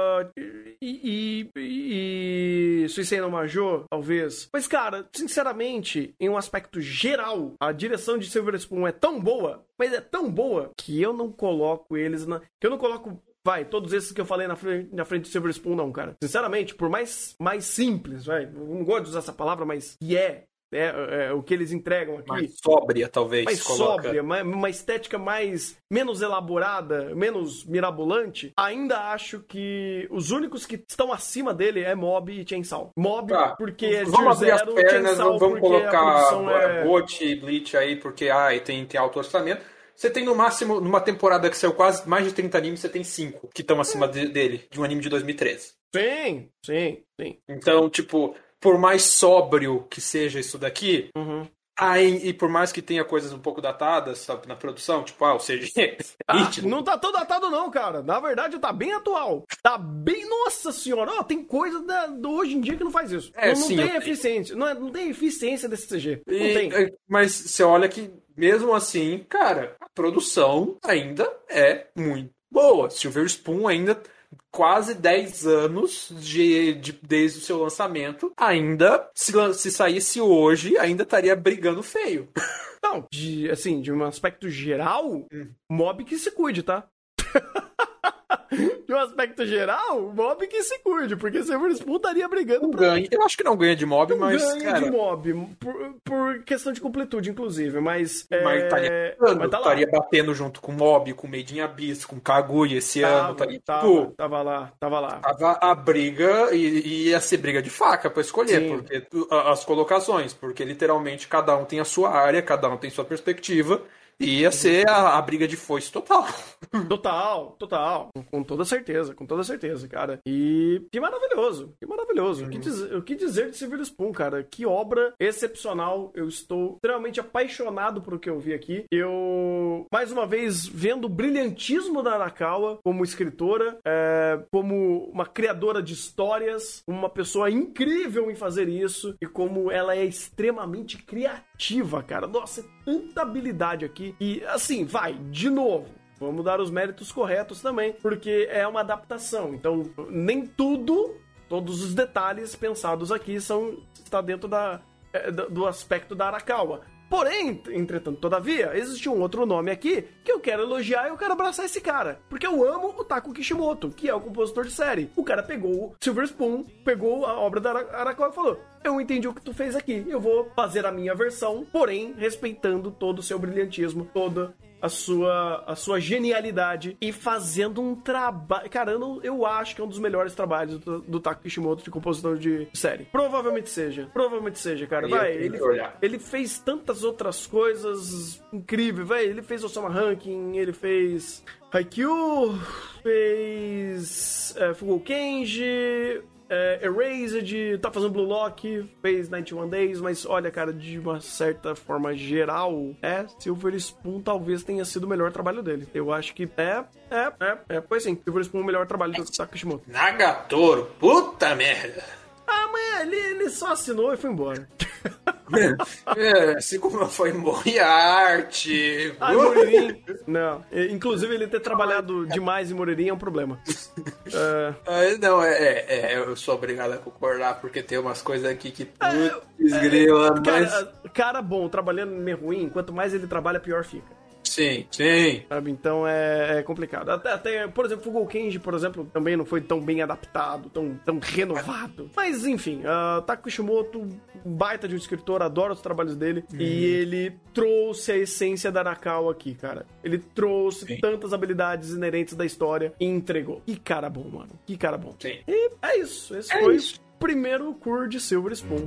Speaker 2: e Suicide no Major, talvez. Mas, cara, sinceramente, em um aspecto geral, a direção de Silver Spoon é tão boa, mas é tão boa, que eu não coloco eles que eu não coloco... todos esses que eu falei na frente de Silver Spoon, não, cara. Sinceramente, por mais simples, eu não gosto de usar essa palavra, mas o que eles entregam aqui.
Speaker 1: Mais sóbria, talvez.
Speaker 2: Mais sóbria, uma estética menos elaborada, menos mirabolante. Ainda acho que os únicos que estão acima dele é Mob e Chainsaw. Mob, porque é
Speaker 1: vamos abrir
Speaker 2: zero,
Speaker 1: as pernas,
Speaker 2: Chainsaw,
Speaker 1: vamos colocar
Speaker 2: Bot
Speaker 1: e Bleach aí, porque tem alto orçamento. Você tem no máximo, numa temporada que saiu quase mais de 30 animes, você tem 5 que estão acima dele, de um anime de 2013.
Speaker 2: Sim.
Speaker 1: Então, tipo, por mais sóbrio que seja isso daqui, e por mais que tenha coisas um pouco datadas, sabe, na produção, tipo, o CG
Speaker 2: não tá tão datado não, cara. Na verdade, tá bem atual. Tá bem... Nossa senhora, tem coisa do hoje em dia que não faz isso. Não tem eficiência. Não tem eficiência desse CG. Não tem.
Speaker 1: Mas você olha que, mesmo assim, cara, a produção ainda é muito boa. Silver Spoon ainda... quase 10 anos desde o seu lançamento, ainda, se saísse hoje, ainda estaria brigando feio.
Speaker 2: Não, de um aspecto geral, Mob que se cuide, tá? De um aspecto geral, Mob que se cuide, porque Silver Spoon estaria brigando
Speaker 1: Eu acho que não ganha de Mob, mas...
Speaker 2: ganha de Mob, por questão de completude, inclusive, mas
Speaker 1: estaria batendo junto com Mob, com Made in Abyss, com Kaguya esse ano.
Speaker 2: Tava lá.
Speaker 1: Tava a briga, e ia ser briga de faca pra escolher, porque as colocações, porque literalmente cada um tem a sua área, cada um tem sua perspectiva. Ia ser a briga de foice total.
Speaker 2: Total. Com toda certeza, cara. E que maravilhoso. O que dizer de Silver Spoon, cara? Que obra excepcional. Eu estou extremamente apaixonado por o que eu vi aqui. Eu, mais uma vez, vendo o brilhantismo da Arakawa como escritora, como uma criadora de histórias, uma pessoa incrível em fazer isso, e como ela é extremamente criativa, cara. Nossa, é tanta habilidade aqui. E, assim, de novo, vamos dar os méritos corretos também, porque é uma adaptação. Então, nem todos os detalhes pensados aqui está dentro do aspecto da Arakawa. Porém, entretanto, todavia, existe um outro nome aqui que eu quero elogiar e eu quero abraçar esse cara. Porque eu amo o Taku Kishimoto, que é o compositor de série. O cara pegou Silver Spoon, pegou a obra da Arakawa e falou: eu entendi o que tu fez aqui, eu vou fazer a minha versão, porém respeitando todo o seu brilhantismo, toda a sua genialidade e fazendo um trabalho... Cara, eu acho que é um dos melhores trabalhos do Taku Kishimoto de compositor de série. Provavelmente seja, cara. Ele fez tantas outras coisas incríveis, ele fez Osama Ranking, ele fez Haikyuu... fez Fugo Kenji, Erased, tá fazendo Blue Lock, fez 91 Days, mas olha, cara, de uma certa forma geral, Silver Spoon talvez tenha sido o melhor trabalho dele. Eu acho que foi sim, Silver Spoon o melhor trabalho do Takashimoto.
Speaker 1: Nagatoro, puta merda.
Speaker 2: Ah, mas ele só assinou e foi embora.
Speaker 1: Assim como foi Moriarty.
Speaker 2: Ah, Moririn. Não. Inclusive, ele ter trabalhado demais em Moririn é um problema.
Speaker 1: Não, eu sou obrigado a concordar, porque tem umas coisas aqui que grila, mas...
Speaker 2: Cara bom, trabalhando meio ruim, quanto mais ele trabalha, pior fica.
Speaker 1: Sim.
Speaker 2: Sabe? Então é complicado. Até, por exemplo, Fugo Kenji, por exemplo, também não foi tão bem adaptado, tão renovado. Mas, enfim, Taku Kishimoto, baita de um escritor, adoro os trabalhos dele. E ele trouxe a essência da Arakawa aqui, cara. Ele trouxe tantas habilidades inerentes da história e entregou. Que cara bom, mano. Que cara bom.
Speaker 1: Sim.
Speaker 2: E é isso. Esse foi o primeiro cur de Silver Spoon.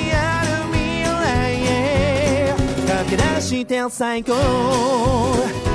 Speaker 3: 最高